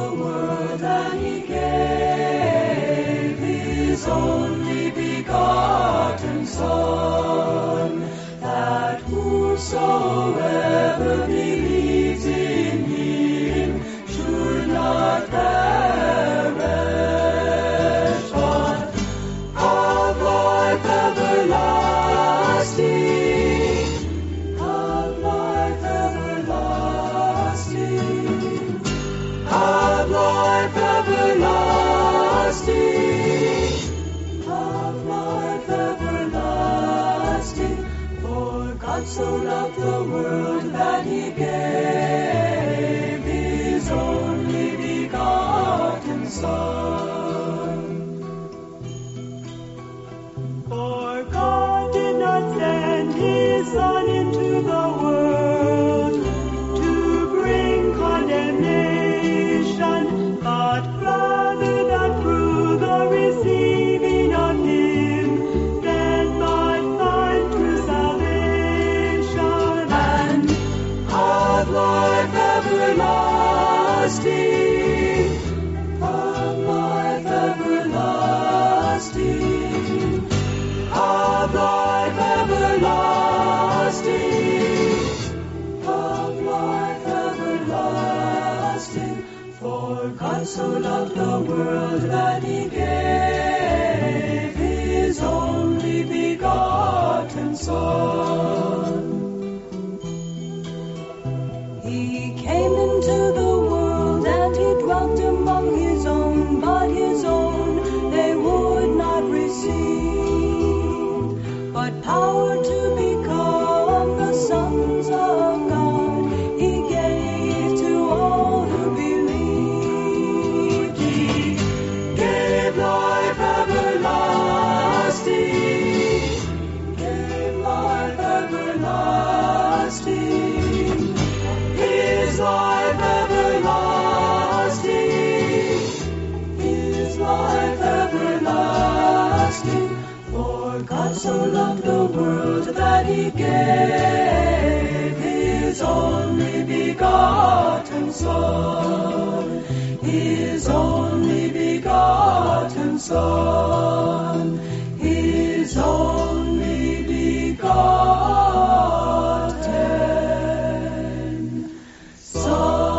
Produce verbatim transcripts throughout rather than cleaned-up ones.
the world that he gave his only begotten Son, that whosoever believes in him should not perish, but have life everlasting, have life everlasting, have life everlasting, have life everlasting. For God so loved the world that he gave his only begotten Son. For God did not send his Son into the world to bring condemnation, but rather that through the receiving of him men might find true salvation and have life everlasting, have life everlasting, have life everlasting, have life everlasting. For God so loved the world that he gave his only begotten Son. He came into the world and he dwelt among his own, but his own they would not receive. But power to become the sons of God he gave to all who believed. He gave life everlasting, gave life everlasting, his life everlasting, his life everlasting. For God so loved the world that he gave his only begotten Son, his only begotten Son, his only begotten Son.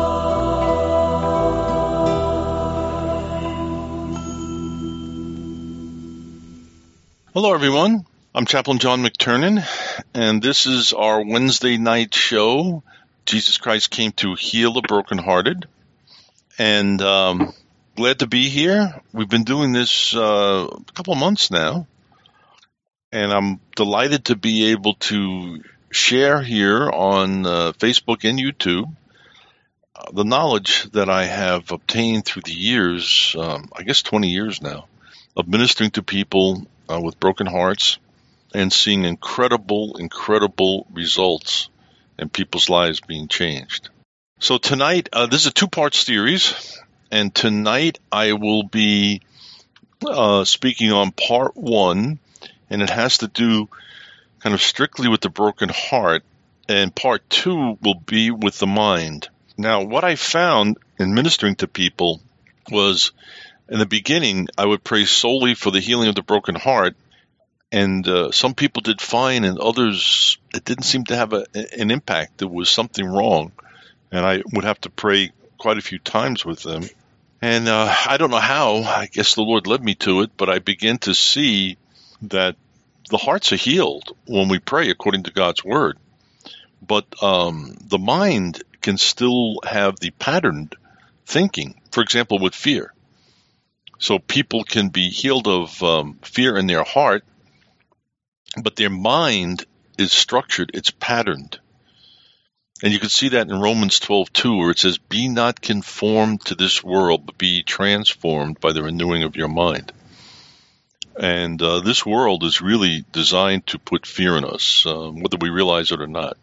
Hello, everyone. I'm Chaplain John McTernan, and this is our Wednesday night show, Jesus Christ Came to Heal the Brokenhearted. And um, glad to be here. We've been doing this uh, a couple of months now, and I'm delighted to be able to share here on uh, Facebook and YouTube uh, the knowledge that I have obtained through the years, um, I guess twenty years now, of ministering to people uh, with broken hearts and seeing incredible, incredible results in people's lives being changed. So tonight, uh, this is a two-part series, and tonight I will be uh, speaking on part one, and it has to do kind of strictly with the broken heart, and part two will be with the mind. Now, what I found in ministering to people was, in the beginning, I would pray solely for the healing of the broken heart, and uh, some people did fine, and others, it didn't seem to have a, an impact. There was something wrong, and I would have to pray quite a few times with them. And uh, I don't know how, I guess the Lord led me to it, but I began to see that the hearts are healed when we pray according to God's word. But um, the mind can still have the patterned thinking, for example, with fear. So people can be healed of um, fear in their heart, but their mind is structured, it's patterned. And you can see that in Romans twelve two, where it says, "Be not conformed to this world, but be transformed by the renewing of your mind." And uh, this world is really designed to put fear in us, uh, whether we realize it or not.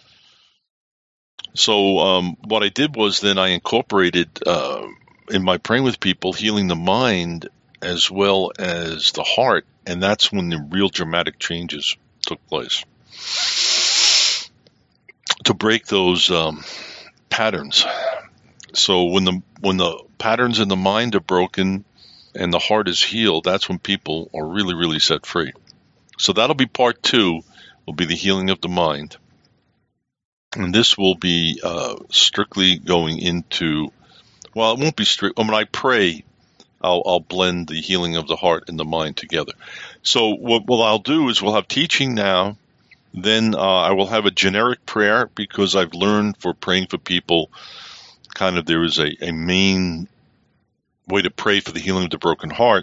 So um, what I did was then I incorporated uh, in my praying with people, healing the mind as well as the heart, and that's when the real dramatic changes took place. To break those um, patterns. So when the when the patterns in the mind are broken and the heart is healed, that's when people are really, really set free. So that'll be part two, will be the healing of the mind. And this will be uh, strictly going into, well, it won't be strict. When I pray, I'll, I'll blend the healing of the heart and the mind together. So what, what I'll do is we'll have teaching now. Then uh, I will have a generic prayer, because I've learned for praying for people, kind of there is a, a main way to pray for the healing of the broken heart.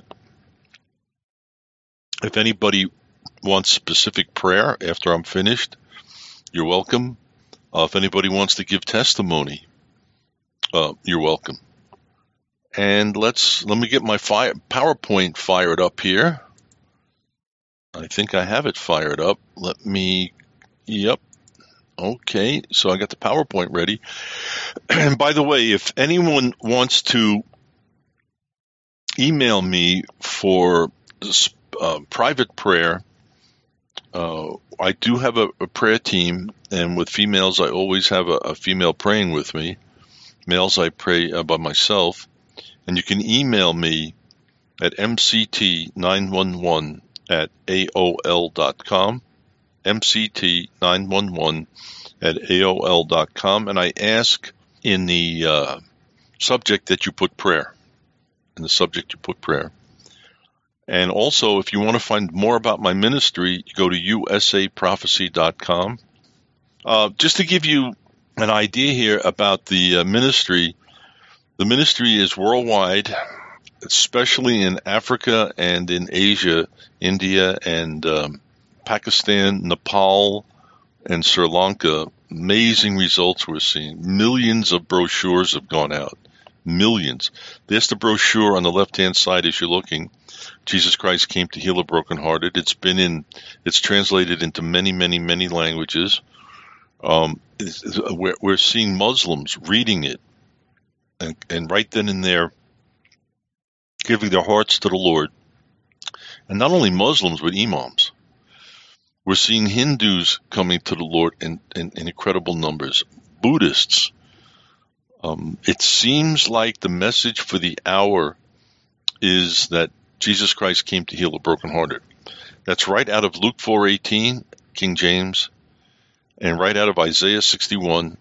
If anybody wants specific prayer after I'm finished, you're welcome. Uh, if anybody wants to give testimony, uh, you're welcome. And let's let me get my fire, PowerPoint fired up here. I think I have it fired up. Let me, yep. Okay, so I got the PowerPoint ready. And by the way, if anyone wants to email me for uh, private prayer, uh, I do have a, a prayer team, and with females, I always have a, a female praying with me. Males, I pray uh, by myself. And you can email me at m c t nine one one at a o l dot com, m c t nine one one at a o l dot com, and I ask in the uh, subject that you put prayer. In the subject you put prayer. And also, if you want to find more about my ministry, go to u s a prophecy dot com. Uh, just to give you an idea here about the uh, ministry, the ministry is worldwide, especially in Africa and in Asia, India and um, Pakistan, Nepal, and Sri Lanka. Amazing results we're seeing. Millions of brochures have gone out. Millions. There's the brochure on the left-hand side as you're looking. Jesus Christ Came to Heal the Brokenhearted. It's been in, it's translated into many, many, many languages. Um, it's, it's, we're, we're seeing Muslims reading it. And, and right then and there, giving their hearts to the Lord. And not only Muslims, but imams. We're seeing Hindus coming to the Lord in, in, in incredible numbers. Buddhists. Um, it seems like the message for the hour is that Jesus Christ came to heal the brokenhearted. That's right out of Luke four eighteen, King James, and right out of Isaiah sixty-one.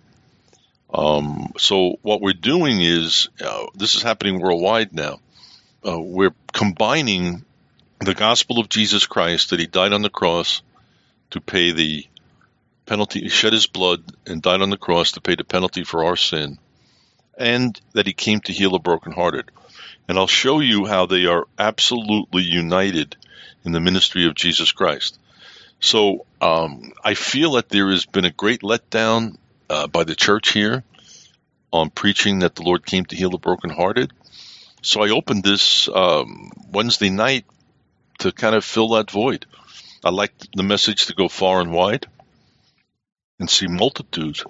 Um, so what we're doing is, uh, this is happening worldwide now. Uh, we're combining the gospel of Jesus Christ, that he died on the cross to pay the penalty, he shed his blood and died on the cross to pay the penalty for our sin, and that he came to heal the brokenhearted. And I'll show you how they are absolutely united in the ministry of Jesus Christ. So um, I feel that there has been a great letdown Uh, by the church here on preaching that the Lord came to heal the brokenhearted. So I opened this um, Wednesday night to kind of fill that void. I like the message to go far and wide and see multitudes.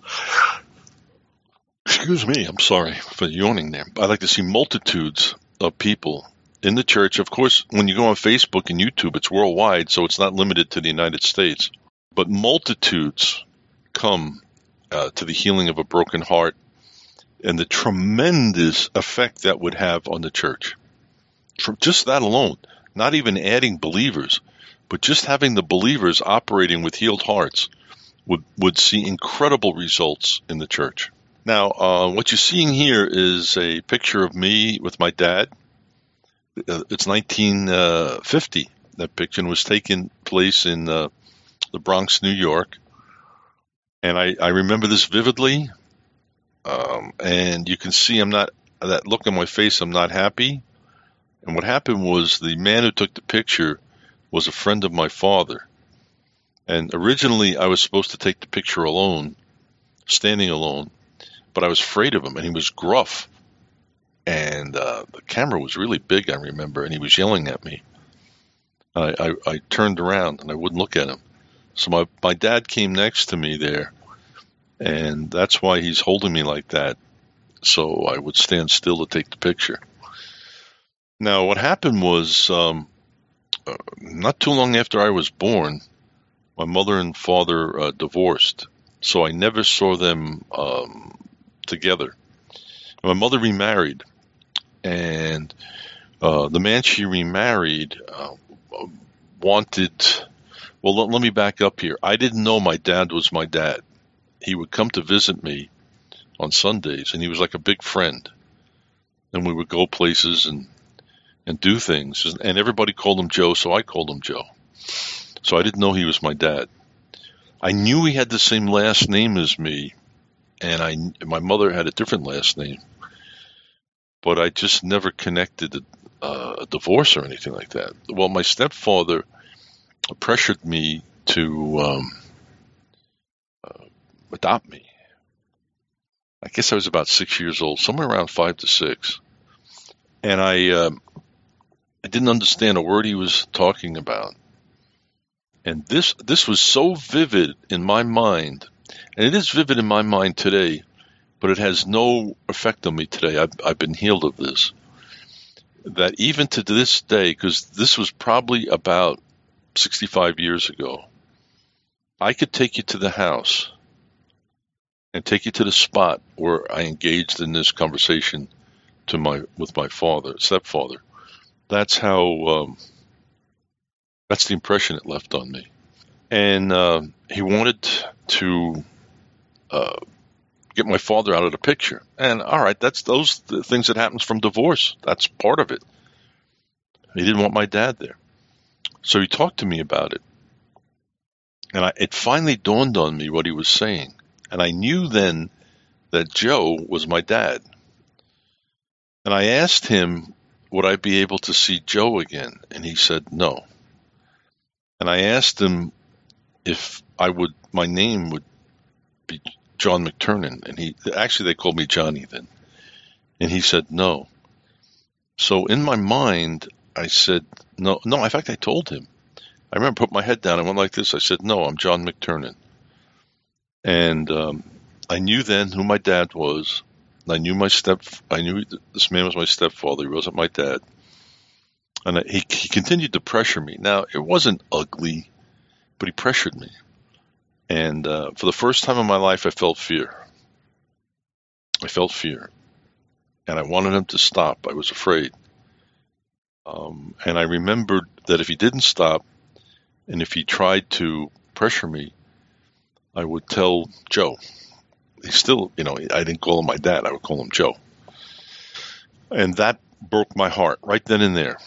Excuse me, I'm sorry for yawning there. I like to see multitudes of people in the church. Of course, when you go on Facebook and YouTube, it's worldwide, so it's not limited to the United States. But multitudes come Uh, to the healing of a broken heart, and the tremendous effect that would have on the church. Just that alone, not even adding believers, but just having the believers operating with healed hearts would, would see incredible results in the church. Now, uh, what you're seeing here is a picture of me with my dad. Uh, it's nineteen fifty. That picture was taken place in uh, the Bronx, New York. And I, I remember this vividly, um, and you can see I'm not, that look on my face, I'm not happy. And what happened was the man who took the picture was a friend of my father. And originally I was supposed to take the picture alone, standing alone, but I was afraid of him, and he was gruff. And uh, the camera was really big, I remember, and he was yelling at me. I, I, I turned around and I wouldn't look at him. So my, my dad came next to me there, and that's why he's holding me like that, so I would stand still to take the picture. Now, what happened was, um, uh, not too long after I was born, my mother and father uh, divorced, so I never saw them um, together. My mother remarried, and uh, the man she remarried uh, wanted, well, let, let me back up here. I didn't know my dad was my dad. He would come to visit me on Sundays, and he was like a big friend. And we would go places and, and do things. And everybody called him Joe, so I called him Joe. So I didn't know he was my dad. I knew he had the same last name as me, and I my mother had a different last name. But I just never connected a, uh, a divorce or anything like that. Well, my stepfather pressured me to um, uh, adopt me. I guess I was about six years old, somewhere around five to six. And I, uh, I didn't understand a word he was talking about. And this, this was so vivid in my mind, and it is vivid in my mind today, but it has no effect on me today. I've, I've been healed of this. That even to this day, because this was probably about sixty-five years ago, I could take you to the house and take you to the spot where I engaged in this conversation to my with my father, stepfather. That's how. Um, that's the impression it left on me. And uh, he wanted to uh, get my father out of the picture. And all right, that's those the things that happens from divorce. That's part of it. He didn't want my dad there, so he talked to me about it. And I, it finally dawned on me what he was saying. And I knew then that Joe was my dad. And I asked him, would I be able to see Joe again? And he said no. And I asked him if I would, my name would be John McTurnan. And he, actually they called me Johnny then. And he said no. So in my mind, I said, no, no, in fact, I told him. I remember put my head down and went like this. I said, no, I'm John McTurnan. And um, I knew then who my dad was. I knew my step. I knew this man was my stepfather. He wasn't my dad. And I, he, he continued to pressure me. Now, it wasn't ugly, but he pressured me. And uh, for the first time in my life, I felt fear. I felt fear. And I wanted him to stop. I was afraid. Um, and I remembered that if he didn't stop, and if he tried to pressure me, I would tell Joe. He still, you know, I didn't call him my dad. I would call him Joe. And that broke my heart right then and there.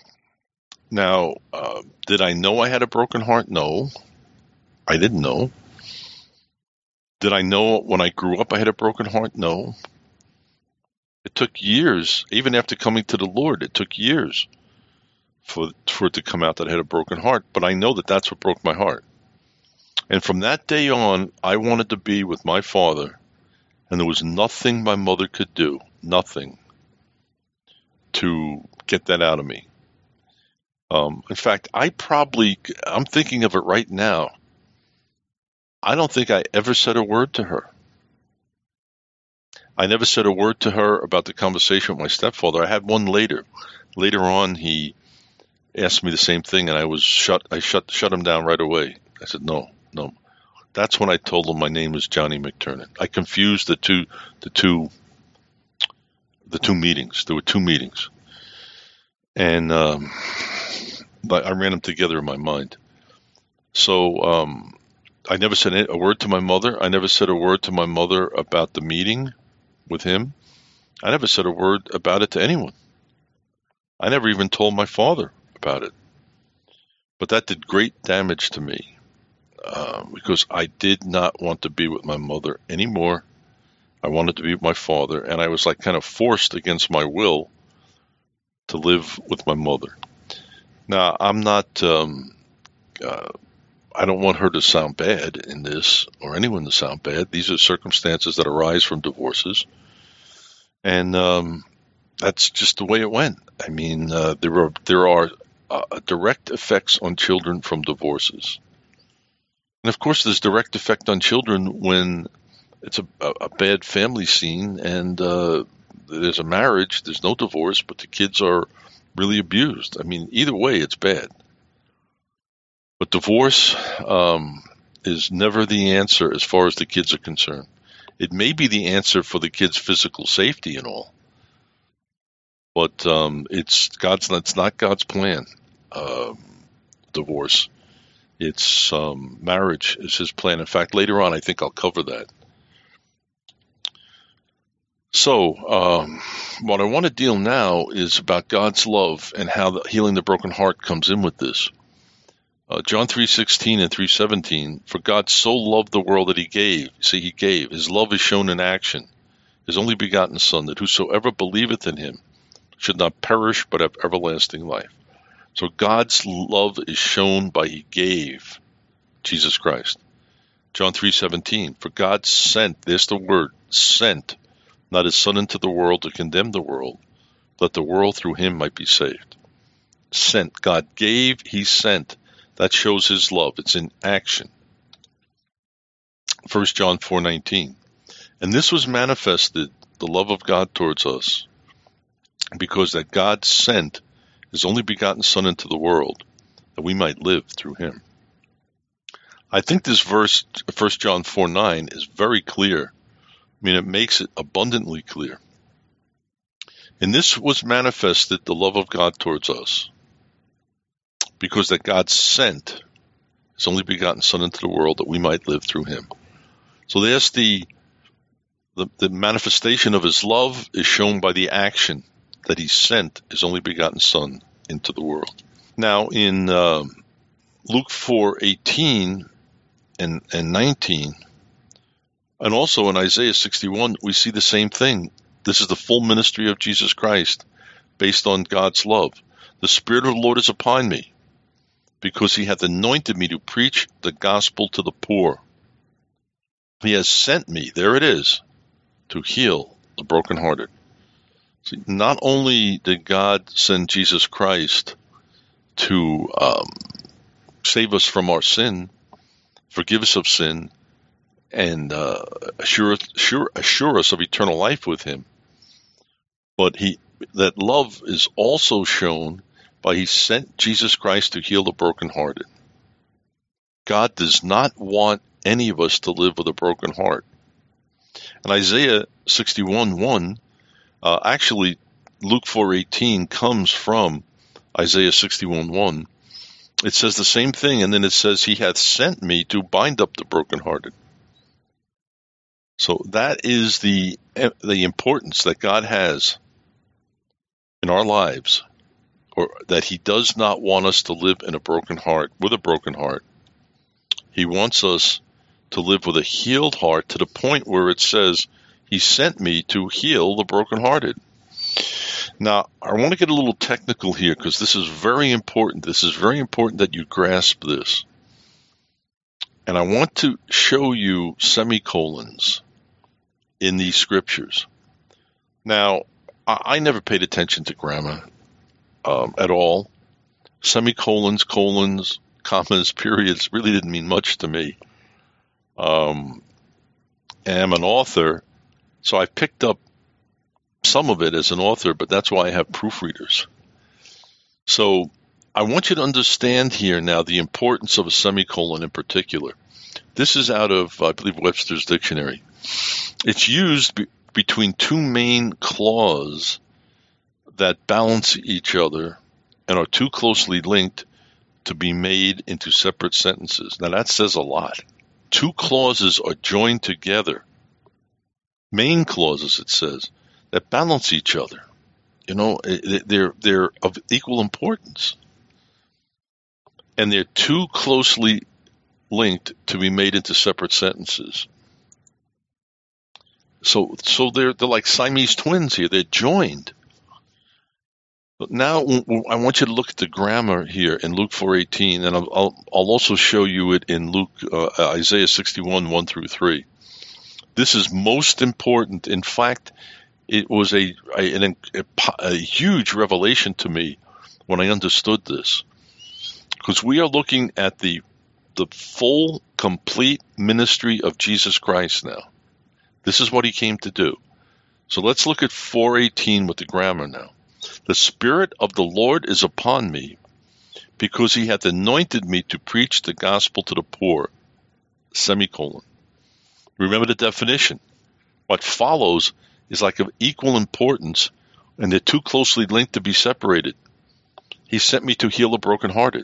Now, uh, did I know I had a broken heart? No, I didn't know. Did I know when I grew up I had a broken heart? No. It took years, even after coming to the Lord, it took years for, for it to come out that I had a broken heart. But I know that that's what broke my heart. And from that day on, I wanted to be with my father, and there was nothing my mother could do, nothing, to get that out of me. Um, in fact, I probably, I'm thinking of it right now, I don't think I ever said a word to her. I never said a word to her about the conversation with my stepfather. I had one later. Later on, he asked me the same thing, and I was shut. I shut shut him down right away. I said, no, no. That's when I told him my name was Johnny McTurnan. I confused the two, the two, the two meetings. There were two meetings, and um, but I ran them together in my mind. So um, I never said a word to my mother. I never said a word to my mother about the meeting with him. I never said a word about it to anyone. I never even told my father about it. But that did great damage to me. Uh, because I did not want to be with my mother anymore. I wanted to be with my father, and I was like kind of forced against my will to live with my mother. Now, I'm not, um, uh, I don't want her to sound bad in this, or anyone to sound bad. These are circumstances that arise from divorces, and um, that's just the way it went. I mean, uh, there are, there are uh, direct effects on children from divorces. And of course, there's direct effect on children when it's a, a bad family scene and uh, there's a marriage, there's no divorce, but the kids are really abused. I mean, either way, it's bad. But divorce um, is never the answer as far as the kids are concerned. It may be the answer for the kids' physical safety and all, but um, it's God's. It's not God's plan. Uh, divorce. It's um, marriage is His plan. In fact, later on, I think I'll cover that. So, um, what I want to deal now is about God's love and how the, healing the broken heart comes in with this. Uh, John three sixteen and three seventeen, for God so loved the world that He gave. See, He gave. His love is shown in action. His only begotten Son, that whosoever believeth in Him should not perish but have everlasting life. So God's love is shown by He gave Jesus Christ. John three seventeen, for God sent, there's the word, sent, not His Son into the world to condemn the world, that the world through Him might be saved. Sent. God gave, He sent. That shows His love. It's in action. First John four nineteen. And this was manifested, the love of God towards us, because that God sent His only begotten Son into the world, that we might live through Him. I think this verse, First John four nine, is very clear. I mean, it makes it abundantly clear. And this was manifested, the love of God towards us, because that God sent His only begotten Son into the world that we might live through Him. So there's the, the, the manifestation of His love is shown by the action that He sent His only begotten Son into the world. Now in um, Luke four eighteen and, and nineteen, and also in Isaiah sixty-one, we see the same thing. This is the full ministry of Jesus Christ based on God's love. The Spirit of the Lord is upon me, because He hath anointed me to preach the gospel to the poor. He has sent me, there it is, to heal the brokenhearted. See, not only did God send Jesus Christ to um, save us from our sin, forgive us of sin, and uh, assure, assure, assure us of eternal life with Him, but he that love is also shown by He sent Jesus Christ to heal the brokenhearted. God does not want any of us to live with a broken heart. And Isaiah sixty-one one, uh, actually Luke four eighteen comes from Isaiah sixty-one one. It says the same thing, and then it says, He hath sent me to bind up the brokenhearted. So that is the the importance that God has in our lives, or that He does not want us to live in a broken heart, with a broken heart. He wants us to live with a healed heart, to the point where it says, He sent me to heal the brokenhearted. Now, I want to get a little technical here, because this is very important. This is very important that you grasp this. And I want to show you semicolons in these scriptures. Now, I, I never paid attention to grammar um, at all. Semicolons, colons, commas, periods really didn't mean much to me. Um, and I'm an author, so I picked up some of it as an author, but that's why I have proofreaders. So I want you to understand here now the importance of a semicolon in particular. This is out of, I believe, Webster's Dictionary. It's used be- between two main clauses that balance each other and are too closely linked to be made into separate sentences. Now that says a lot. Two clauses are joined together, main clauses, it says, that balance each other. You know, they're they're of equal importance, and they're too closely linked to be made into separate sentences. So, so they're they're like Siamese twins here. They're joined. But now I want you to look at the grammar here in Luke four eighteen, and I'll I'll, I'll also show you it in Luke uh, Isaiah sixty-one one through three. This is most important. In fact, it was a a, a a huge revelation to me when I understood this, because we are looking at the the full, complete ministry of Jesus Christ now. This is what He came to do. So let's look at four eighteen with the grammar now. The Spirit of the Lord is upon me, because He hath anointed me to preach the gospel to the poor. Semicolon. Remember the definition. what follows is like of equal importance, and they're too closely linked to be separated. He sent me to heal the brokenhearted.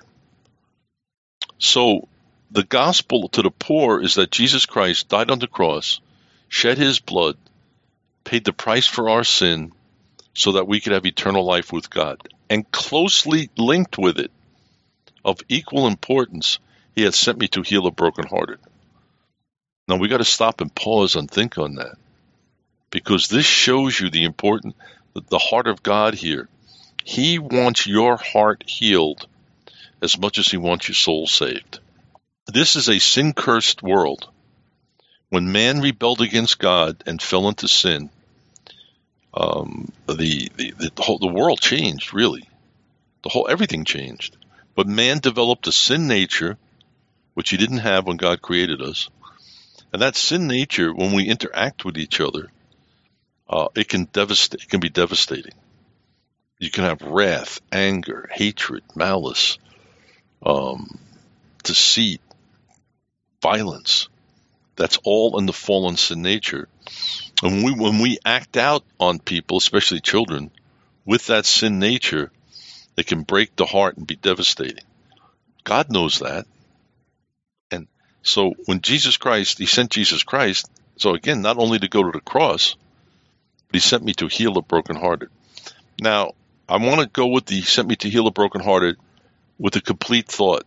So the gospel to the poor is that Jesus Christ died on the cross, shed his blood, paid the price for our sin so that we could have eternal life with God. And closely linked with it, of equal importance, he had sent me to heal the brokenhearted. Now we got to stop and pause and think on that, because this shows you the important, the heart of God here. He wants your heart healed as much as he wants your soul saved. This is a sin-cursed world. When man rebelled against God and fell into sin, um, the, the, the, whole, the world changed, really. The whole everything changed. But man developed a sin nature, which he didn't have when God created us. And that sin nature, when we interact with each other, uh, it can devastate. It can be devastating. You can have wrath, anger, hatred, malice, um, deceit, violence. That's all in the fallen sin nature. And when we, when we act out on people, especially children, with that sin nature, it can break the heart and be devastating. God knows that. And so when Jesus Christ, he sent Jesus Christ, so again, not only to go to the cross, but he sent me to heal the brokenhearted. Now, I want to go with the, he sent me to heal the brokenhearted with a complete thought.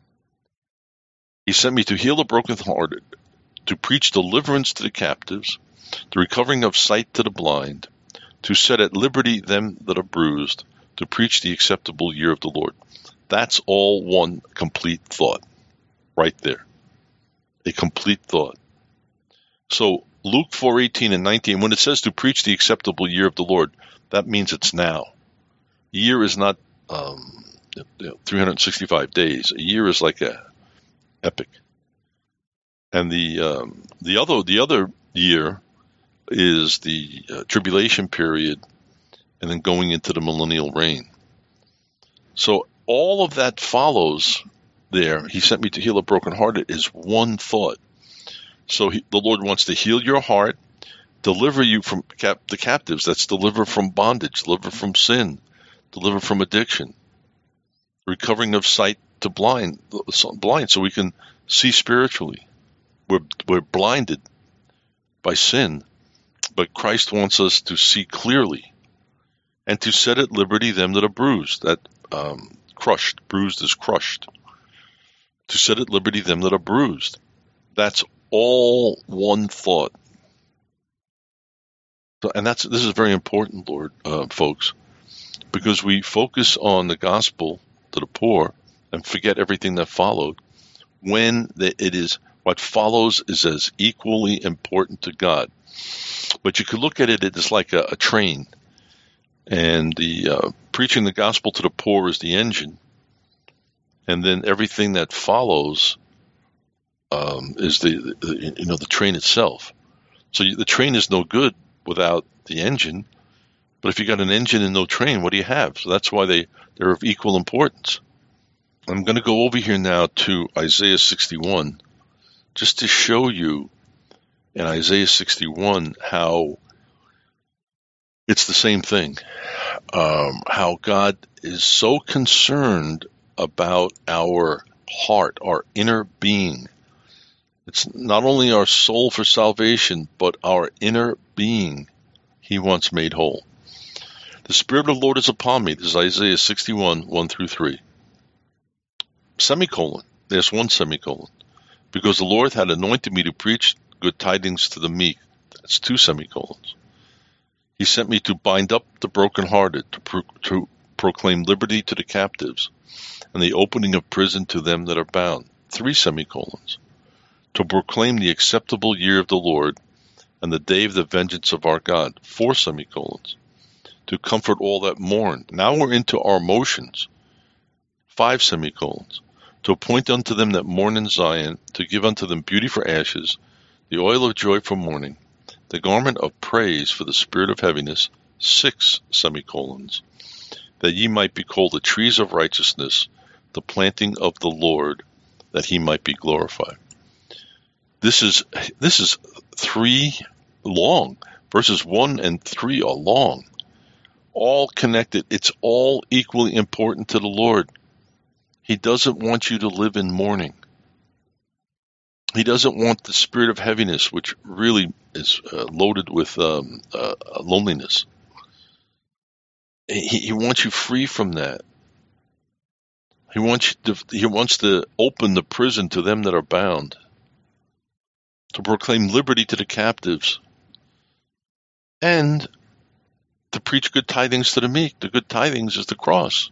He sent me to heal the brokenhearted, to preach deliverance to the captives, the recovering of sight to the blind, to set at liberty them that are bruised, to preach the acceptable year of the Lord. That's all one complete thought right there. A complete thought. So Luke four eighteen and nineteen, when it says to preach the acceptable year of the Lord, that means it's now. A year is not um, you know, three hundred sixty-five days. A year is like a epic. And the um, the other the other year is the uh, tribulation period, and then going into the millennial reign. So all of that follows there. He sent me to heal the brokenhearted is one thought. So he, the Lord wants to heal your heart, deliver you from cap, the captives. That's deliver from bondage, deliver from sin, deliver from addiction, recovering of sight to blind, blind, so we can see spiritually. We're we're blinded by sin, but Christ wants us to see clearly, and to set at liberty them that are bruised, that um, crushed, bruised is crushed. To set at liberty them that are bruised. That's all one thought. So, and that's this is very important, Lord, uh, folks, because we focus on the gospel to the poor and forget everything that followed. When the, it is what follows is as equally important to God. But you could look at it as like a, a train, and the uh, preaching the gospel to the poor is the engine, and then everything that follows um, is the, the you know the train itself. So you, the train is no good without the engine. But if you got an engine and no train, what do you have? So that's why they they're of equal importance. I'm going to go over here now to Isaiah sixty-one, just to show you in Isaiah sixty-one how it's the same thing. Um, how God is so concerned about our heart, our inner being. It's not only our soul for salvation, but our inner being he wants made whole. The Spirit of the Lord is upon me. This is Isaiah sixty-one, one through three. Semicolon. There's one semicolon. Because the Lord had anointed me to preach good tidings to the meek. That's two semicolons. He sent me to bind up the brokenhearted, to, pro- to proclaim liberty to the captives, and the opening of prison to them that are bound. Three semicolons. To proclaim the acceptable year of the Lord, and the day of the vengeance of our God. Four semicolons. To comfort all that mourn. Now we're into our emotions. Five semicolons. To appoint unto them that mourn in Zion, to give unto them beauty for ashes, the oil of joy for mourning, the garment of praise for the spirit of heaviness. Six semicolons. That ye might be called the trees of righteousness, the planting of the Lord, that he might be glorified. This is this is three long. Verses one and three are long, all connected. It's all equally important to the Lord. He doesn't want you to live in mourning. He doesn't want the spirit of heaviness, which really is uh, loaded with um, uh, loneliness. He, he wants you free from that. He wants you to, he wants to open the prison to them that are bound, to proclaim liberty to the captives, and to preach good tidings to the meek. The good tidings is the cross.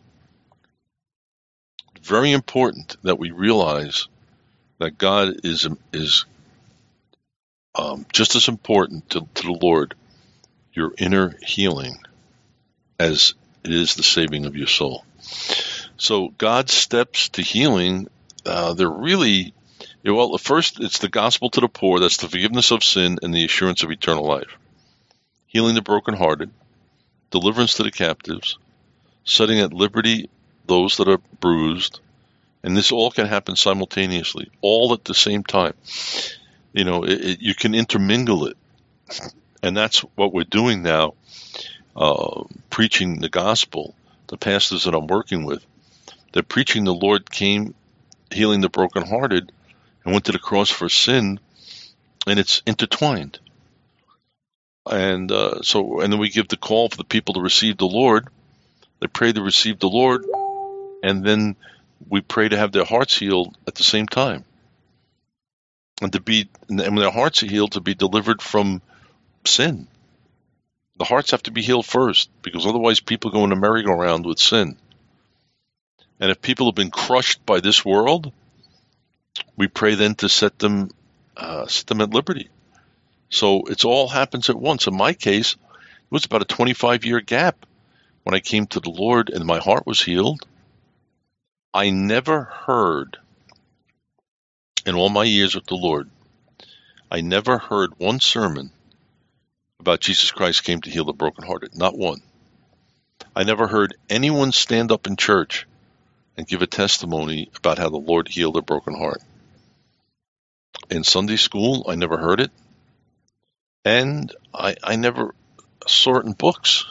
Very important that we realize that God is is um, just as important to, to the Lord, your inner healing, as it is the saving of your soul. So God's steps to healing, uh, they're really, well, first it's the gospel to the poor, that's the forgiveness of sin and the assurance of eternal life. Healing the brokenhearted, deliverance to the captives, setting at liberty those that are bruised, and this all can happen simultaneously, all at the same time. You know, it, it, you can intermingle it, and that's what we're doing now, uh, preaching the gospel. The pastors that I'm working with, they're preaching the Lord came, healing the brokenhearted, and went to the cross for sin, and it's intertwined. And uh, so, and then we give the call for the people to receive the Lord. They pray to receive the Lord, and then we pray to have their hearts healed at the same time, and to be, and when their hearts are healed, to be delivered from sin. The hearts have to be healed first, because otherwise people go in a merry-go-round with sin. And if people have been crushed by this world, we pray then to set them, uh, set them at liberty. So it's all happens at once. In my case, it was about a twenty-five year gap when I came to the Lord and my heart was healed. I never heard, in all my years with the Lord, I never heard one sermon about Jesus Christ came to heal the brokenhearted. Not one. I never heard anyone stand up in church and give a testimony about how the Lord healed a broken heart. In Sunday school, I never heard it. And I, I never saw it in books.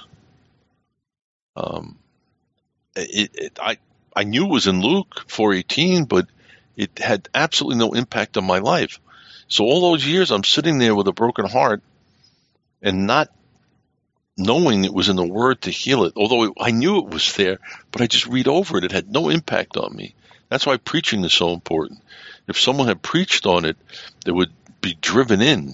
Um, it, it, I, I knew it was in Luke four eighteen, but it had absolutely no impact on my life. So all those years I'm sitting there with a broken heart and not knowing it was in the Word to heal it, although it, I knew it was there, but I just read over it. It had no impact on me. That's why preaching is so important. If someone had preached on it, they would be driven in.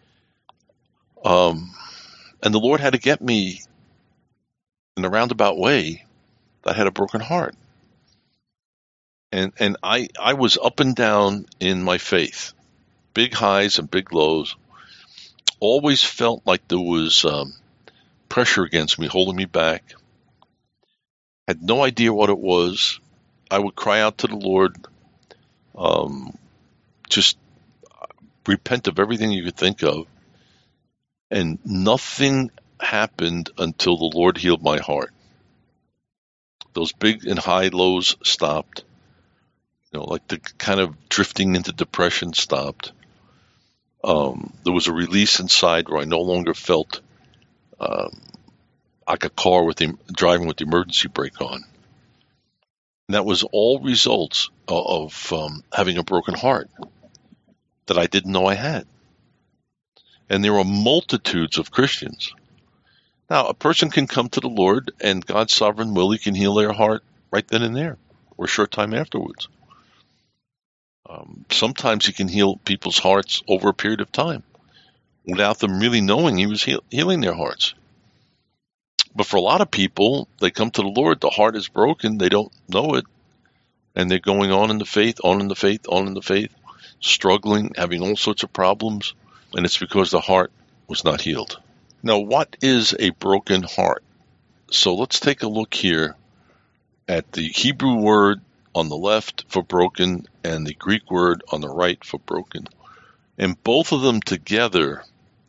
Um, and the Lord had to get me in a roundabout way that had a broken heart. And and I, I was up and down in my faith, big highs and big lows. Always felt like there was um, pressure against me, holding me back. Had no idea what it was. I would cry out to the Lord, um, just repent of everything you could think of. And nothing happened until the Lord healed my heart. Those big and high lows stopped. You know, like the kind of drifting into depression stopped. Um, there was a release inside where I no longer felt um, like a car with the, driving with the emergency brake on. And that was all results of, of um, having a broken heart that I didn't know I had. And there are multitudes of Christians. Now, a person can come to the Lord, and God's sovereign will, He can heal their heart right then and there, or a short time afterwards. Um, sometimes He can heal people's hearts over a period of time without them really knowing He was heal- healing their hearts. But for a lot of people, they come to the Lord, the heart is broken, they don't know it, and they're going on in the faith, on in the faith, on in the faith, struggling, having all sorts of problems, and it's because the heart was not healed. Now, what is a broken heart? So let's take a look here at the Hebrew word on the left for broken and the Greek word on the right for broken. And both of them together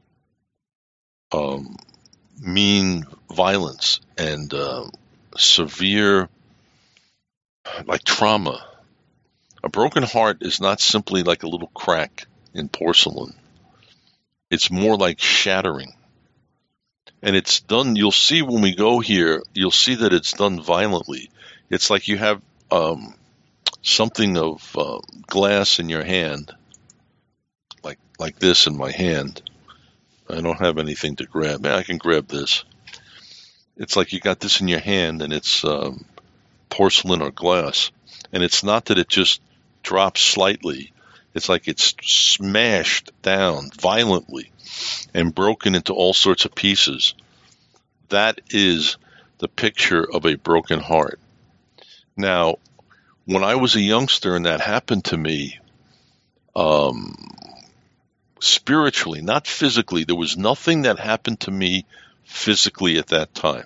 um, mean violence and uh, severe, like trauma. A broken heart is not simply like a little crack in porcelain. It's more like shattering. And it's done, you'll see when we go here, you'll see that it's done violently. It's like you have um, something of uh, glass in your hand, like like this in my hand. I don't have anything to grab. I can grab this. It's like you got this in your hand, and it's um, porcelain or glass. And it's not that it just drops slightly. It's like it's smashed down violently and broken into all sorts of pieces. That is the picture of a broken heart. Now, when I was a youngster and that happened to me, um, spiritually, not physically, there was nothing that happened to me physically at that time.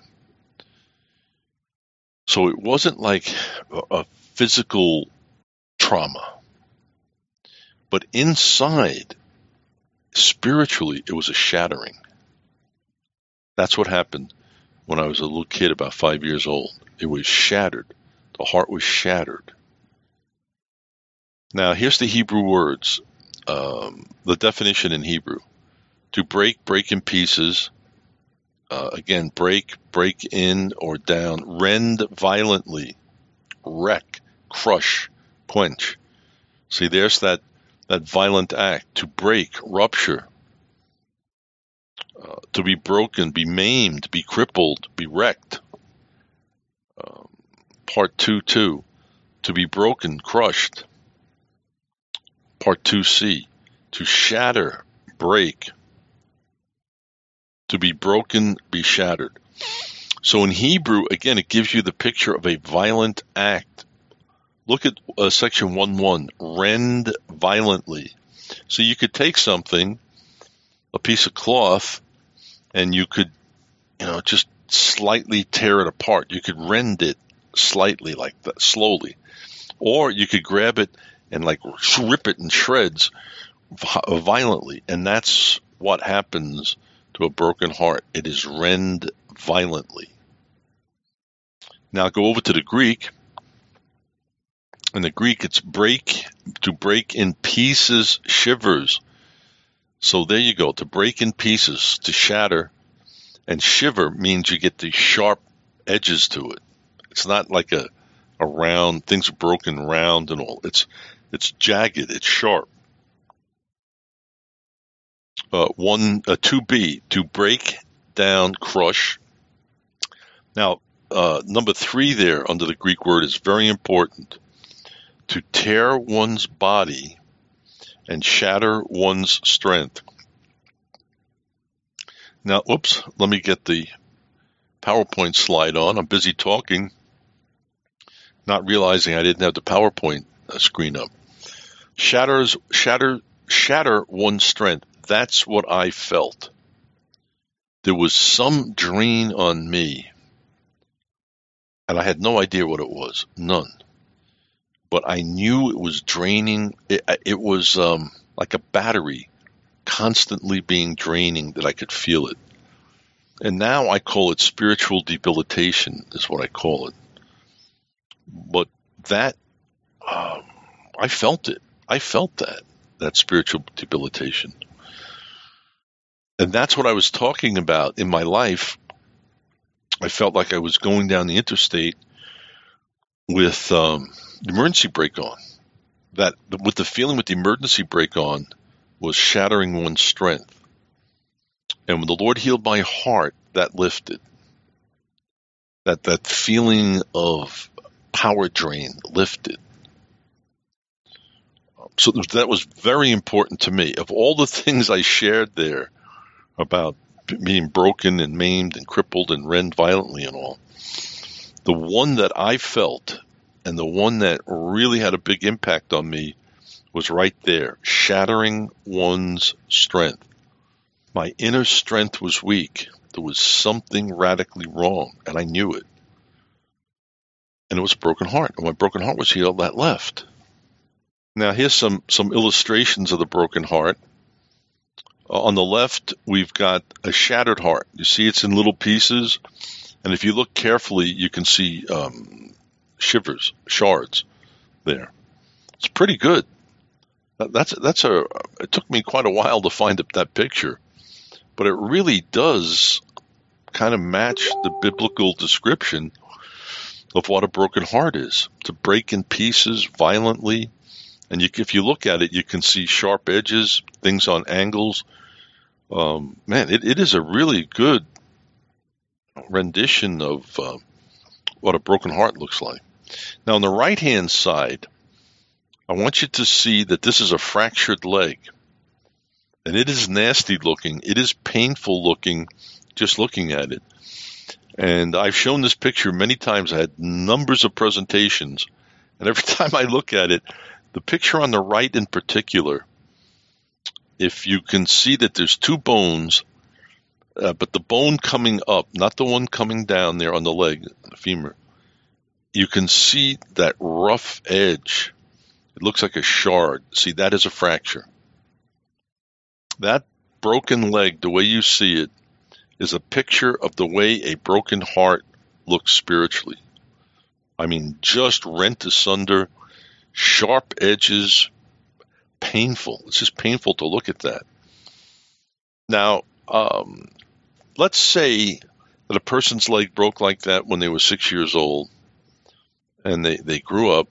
So it wasn't like a physical trauma. But inside, spiritually, it was a shattering. That's what happened when I was a little kid, about five years old. It was shattered. The heart was shattered. Now, here's the Hebrew words, um, the definition in Hebrew. To break, break in pieces. Uh, again, break, break in or down. Rend violently. Wreck, crush, quench. See, there's that, that violent act. To break, rupture. Uh, to be broken, be maimed, be crippled, be wrecked. Um, part two, two. To be broken, crushed. Part two C. To shatter, break. To be broken, be shattered. So in Hebrew, again, it gives you the picture of a violent act. Look at uh, section one one, rend violently. So you could take something, a piece of cloth, and you could, you know, just slightly tear it apart. You could rend it slightly, like that, slowly. Or you could grab it and like rip it in shreds violently. And that's what happens to a broken heart. It is rend violently. Now go over to the Greek. In the Greek, it's break, to break in pieces, shivers. So there you go, to break in pieces, to shatter, and shiver means you get the sharp edges to it. It's not like a, a round, things are broken round and all. It's it's jagged, it's sharp. Uh, one, uh, two B, to break down, crush. Now, uh, number three there under the Greek word is very important. To tear one's body and shatter one's strength. Now, oops, let me get the PowerPoint slide on. I'm busy talking, not realizing I didn't have the PowerPoint screen up. Shatters, shatter, shatter one's strength. That's what I felt. There was some drain on me, and I had no idea what it was, none. But I knew it was draining. It, it was um, like a battery constantly being draining, that I could feel it. And now I call it spiritual debilitation is what I call it. But that, um, I felt it. I felt that, that spiritual debilitation. And that's what I was talking about in my life. I felt like I was going down the interstate with um, the emergency brake on. That with the feeling with the emergency brake on was shattering one's strength. And when the Lord healed my heart, that lifted. That that feeling of power drain lifted. So that was very important to me. Of all the things I shared there about being broken and maimed and crippled and rend violently and all, the one that I felt and the one that really had a big impact on me was right there, shattering one's strength. My inner strength was weak. There was something radically wrong, and I knew it. And it was a broken heart. And when my broken heart was healed, that left. Now, here's some, some illustrations of the broken heart. Uh, on the left, we've got a shattered heart. You see it's in little pieces. And if you look carefully, you can see um, shivers, shards there. It's pretty good. That's that's a. It took me quite a while to find that picture, but it really does kind of match the biblical description of what a broken heart is. To break in pieces violently, and you, if you look at it, you can see sharp edges, things on angles. Um, man, it, it is a really good rendition of uh, what a broken heart looks like. Now, on the right-hand side, I want you to see that this is a fractured leg, and it is nasty looking. It is painful looking just looking at it. And I've shown this picture many times. I had numbers of presentations, and every time I look at it, the picture on the right in particular, if you can see that there's two bones, uh, but the bone coming up, not the one coming down there on the leg, the femur, you can see that rough edge. It looks like a shard. See, that is a fracture. That broken leg, the way you see it, is a picture of the way a broken heart looks spiritually. I mean, just rent asunder, sharp edges, painful. It's just painful to look at that. Now, um, let's say that a person's leg broke like that when they were six years old, and they, they grew up,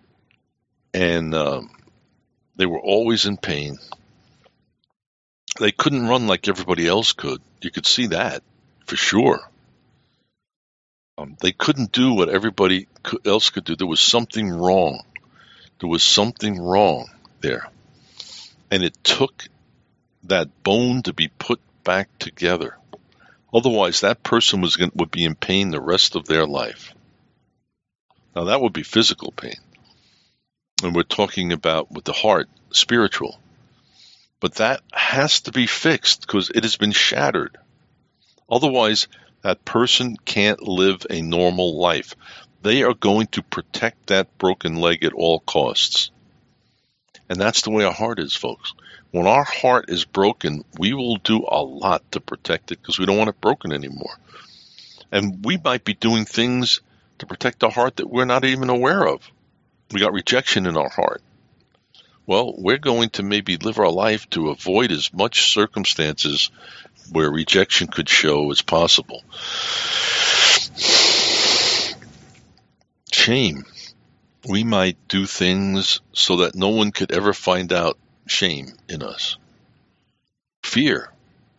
and um, they were always in pain. They couldn't run like everybody else could. You could see that for sure. Um, they couldn't do what everybody else could do. There was something wrong. There was something wrong there. And it took that bone to be put back together. Otherwise, that person was going, would be in pain the rest of their life. Now, that would be physical pain. And we're talking about, with the heart, spiritual. But that has to be fixed because it has been shattered. Otherwise, that person can't live a normal life. They are going to protect that broken leg at all costs. And that's the way our heart is, folks. When our heart is broken, we will do a lot to protect it because we don't want it broken anymore. And we might be doing things to protect our heart that we're not even aware of. We got rejection in our heart. Well, we're going to maybe live our life to avoid as much circumstances where rejection could show as possible. Shame. We might do things so that no one could ever find out shame in us. Fear.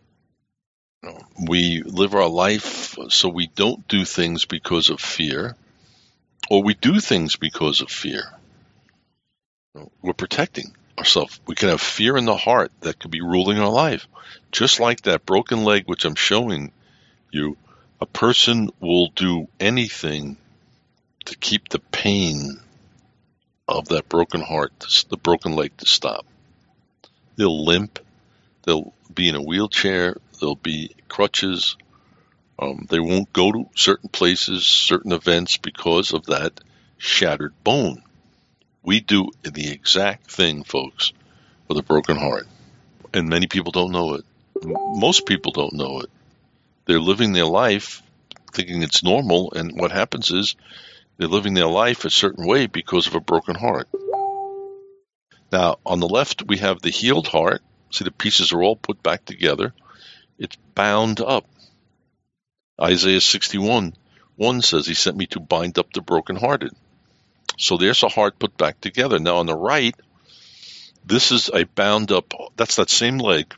We live our life so we don't do things because of fear, or we do things because of fear. We're protecting ourselves. We can have fear in the heart that could be ruling our life. Just like that broken leg, which I'm showing you, a person will do anything to keep the pain of that broken heart, the broken leg, to stop. They'll limp. They'll be in a wheelchair. There'll be crutches. Um, they won't go to certain places, certain events because of that shattered bone. We do the exact thing, folks, with a broken heart. And many people don't know it. Most people don't know it. They're living their life thinking it's normal, and what happens is they're living their life a certain way because of a broken heart. Now, on the left, we have the healed heart. See, the pieces are all put back together. It's bound up. Isaiah sixty-one, one says, he sent me to bind up the brokenhearted. So there's a heart put back together. Now on the right, this is a bound up, that's that same leg.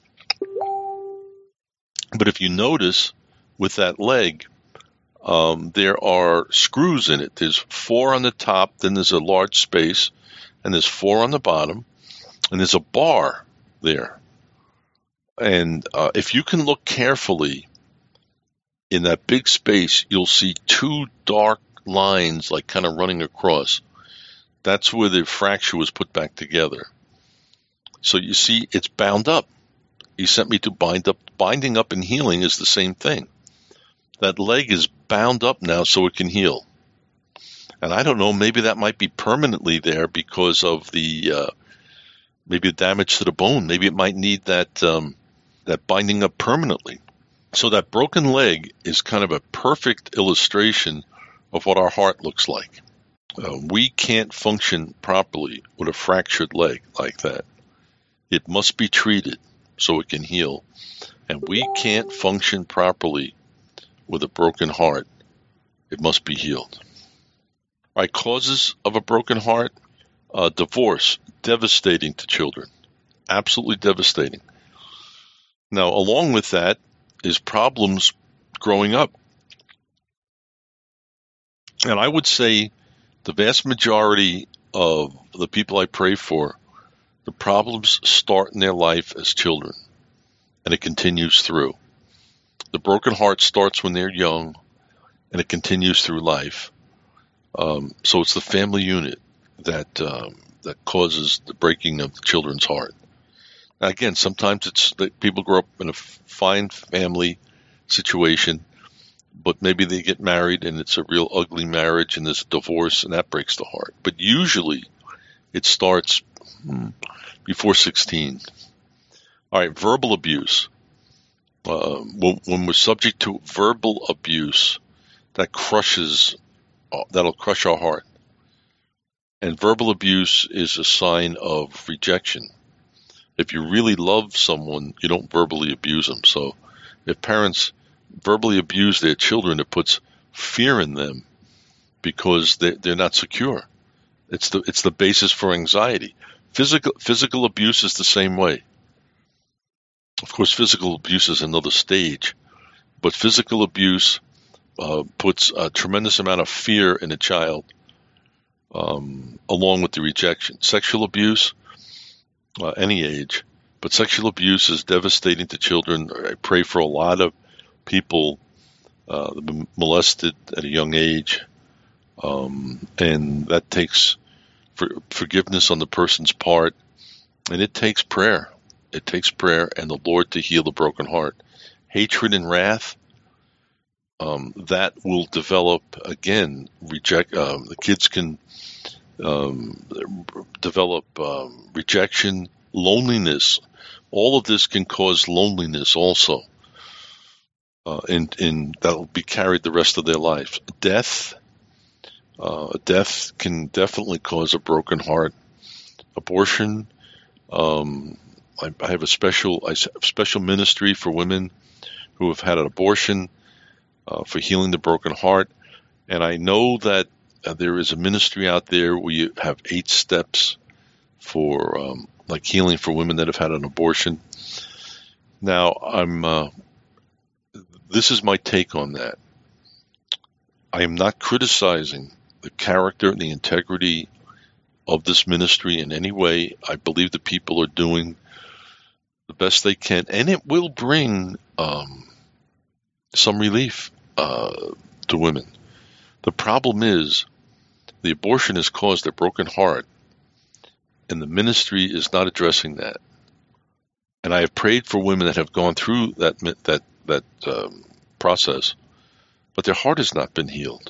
But if you notice with that leg, um, there are screws in it. There's four on the top, then there's a large space, and there's four on the bottom, and there's a bar there. And uh, if you can look carefully in that big space, you'll see two dark lines like kind of running across. That's where the fracture was put back together. So you see, it's bound up. He sent me to bind up. Binding up and healing is the same thing. That leg is bound up now so it can heal. And I don't know, maybe that might be permanently there because of the uh, maybe the damage to the bone. Maybe it might need that um, that binding up permanently. So that broken leg is kind of a perfect illustration of what our heart looks like. Uh, we can't function properly with a fractured leg like that. It must be treated so it can heal. And we can't function properly with a broken heart. It must be healed. Right? Causes of a broken heart, uh, divorce, devastating to children. Absolutely devastating. Now, along with that is problems growing up. And I would say the vast majority of the people I pray for, the problems start in their life as children, and it continues through. The broken heart starts when they're young, and it continues through life. Um, so it's the family unit that um, that causes the breaking of the children's heart. Now, again, sometimes it's that people grow up in a fine family situation, but maybe they get married and it's a real ugly marriage and there's a divorce and that breaks the heart. But usually it starts hmm, before sixteen. All right, verbal abuse. Uh, when, when we're subject to verbal abuse, that crushes, uh, that'll crush our heart. And verbal abuse is a sign of rejection. If you really love someone, you don't verbally abuse them. So if parents verbally abuse their children, it puts fear in them because they're, they're not secure. It's the it's the basis for anxiety. Physical physical abuse is the same way. Of course, physical abuse is another stage, but physical abuse uh, puts a tremendous amount of fear in a child, um, along with the rejection. Sexual abuse, uh, any age, but sexual abuse is devastating to children. I pray for a lot of people uh, that have been molested at a young age, um, and that takes for, forgiveness on the person's part, and it takes prayer. It takes prayer and the Lord to heal the broken heart. Hatred and wrath, um, that will develop again. Reject um, the kids can um, develop um, rejection, loneliness. All of this can cause loneliness also, uh, and and that will be carried the rest of their life. Death, uh, death can definitely cause a broken heart. Abortion. Um, I, I have a special I, special ministry for women who have had an abortion, uh, for healing the broken heart. And I know that uh, there is a ministry out there where you have eight steps for um, like healing for women that have had an abortion. Now, I'm. Uh, this is my take on that. I am not criticizing the character and the integrity of this ministry in any way. I believe the people are doing the best they can, and it will bring um, some relief uh, to women. The problem is the abortion has caused a broken heart, and the ministry is not addressing that. And I have prayed for women that have gone through that that that um, process, but their heart has not been healed.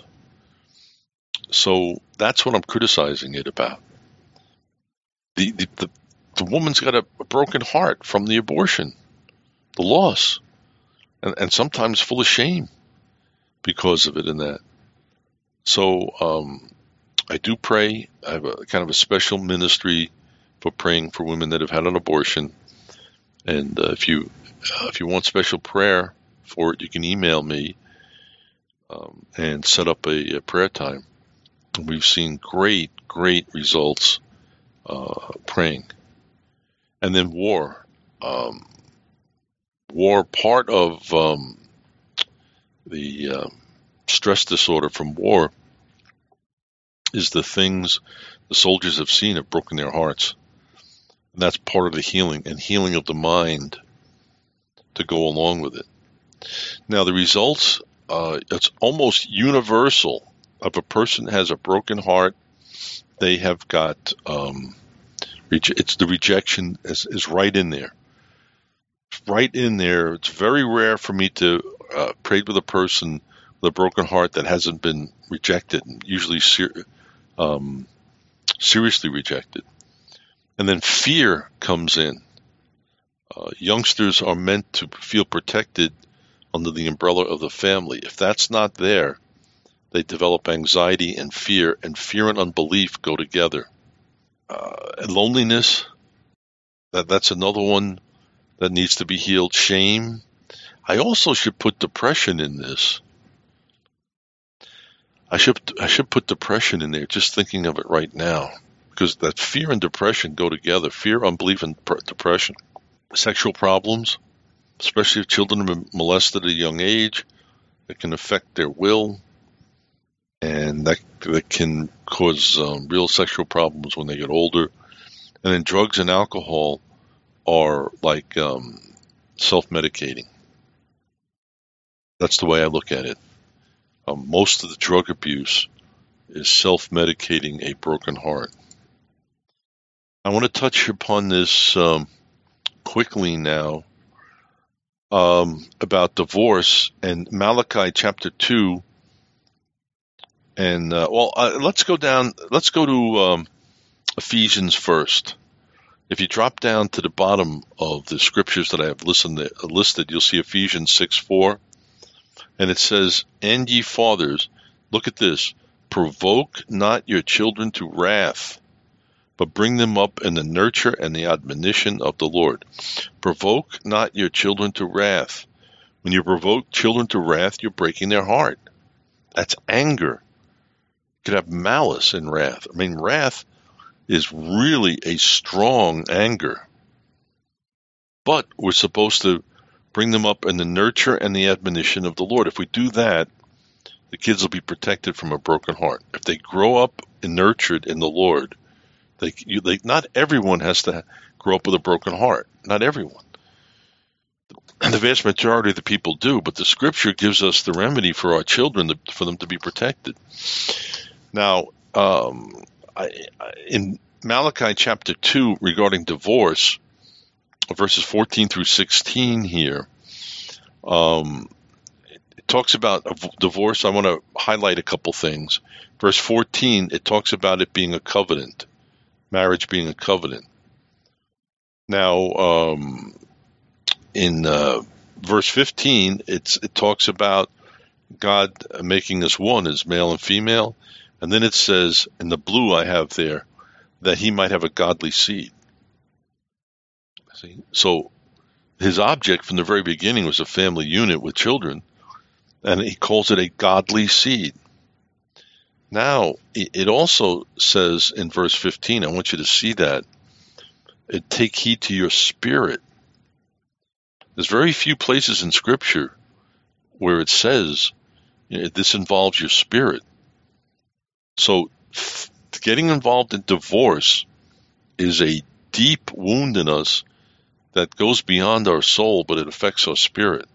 So that's what I'm criticizing it about. The the, the The woman's got a, a broken heart from the abortion, the loss, and, and sometimes full of shame because of it in that. So um, I do pray. I have a kind of a special ministry for praying for women that have had an abortion. And uh, if you uh, if you want special prayer for it, you can email me um, and set up a, a prayer time. And we've seen great, great results uh, praying. And then war. Um, war, part of um, the uh, stress disorder from war is the things the soldiers have seen have broken their hearts. And that's part of the healing and healing of the mind to go along with it. Now, the results, uh, it's almost universal. If a person has a broken heart, they have got... Um, It's the rejection is, is right in there. Right in there. It's very rare for me to uh, pray with a person with a broken heart that hasn't been rejected, usually ser- um, seriously rejected. And then fear comes in. Uh, youngsters are meant to feel protected under the umbrella of the family. If that's not there, they develop anxiety and fear, and fear and unbelief go together. Uh, loneliness, that, that's another one that needs to be healed. Shame. I also should put depression in this. I should I should put depression in there, just thinking of it right now, because that fear and depression go together. Fear, unbelief, and depression. Sexual problems, especially if children are molested at a young age, it can affect their will, and that, that can cause um, real sexual problems when they get older. And then drugs and alcohol are like um, self-medicating. That's the way I look at it. Um, most of the drug abuse is self-medicating a broken heart. I want to touch upon this um, quickly now um, about divorce and Malachi chapter two. And uh, well, uh, let's go down. Let's go to um, Ephesians first. If you drop down to the bottom of the scriptures that I have listened to, listed, you'll see Ephesians six four. And it says, "And ye fathers," look at this, "provoke not your children to wrath, but bring them up in the nurture and the admonition of the Lord." Provoke not your children to wrath. When you provoke children to wrath, you're breaking their heart. That's anger. You could have malice in wrath. I mean, wrath is really a strong anger. But we're supposed to bring them up in the nurture and the admonition of the Lord. If we do that, the kids will be protected from a broken heart. If they grow up and nurtured in the Lord, they, you, they not everyone has to grow up with a broken heart. Not everyone. And the vast majority of the people do, but the scripture gives us the remedy for our children, to, for them to be protected. Now, um, I, I, in Malachi chapter two, regarding divorce, verses fourteen through sixteen here, um, it talks about divorce. I want to highlight a couple things. Verse fourteen, it talks about it being a covenant, marriage being a covenant. Now, um, in uh, verse fifteen, it's, it talks about God making us one as male and female. And then it says, in the blue I have there, that he might have a godly seed. See? So his object from the very beginning was a family unit with children, and he calls it a godly seed. Now, it also says in verse fifteen, I want you to see that, take heed to your spirit. There's very few places in Scripture where it says, you know, this involves your spirit. So f- getting involved in divorce is a deep wound in us that goes beyond our soul, but it affects our spirit.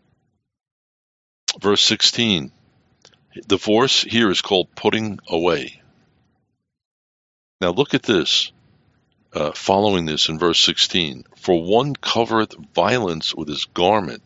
Verse sixteen, divorce here is called putting away. Now look at this, uh, following this in verse sixteen. For one covereth violence with his garment.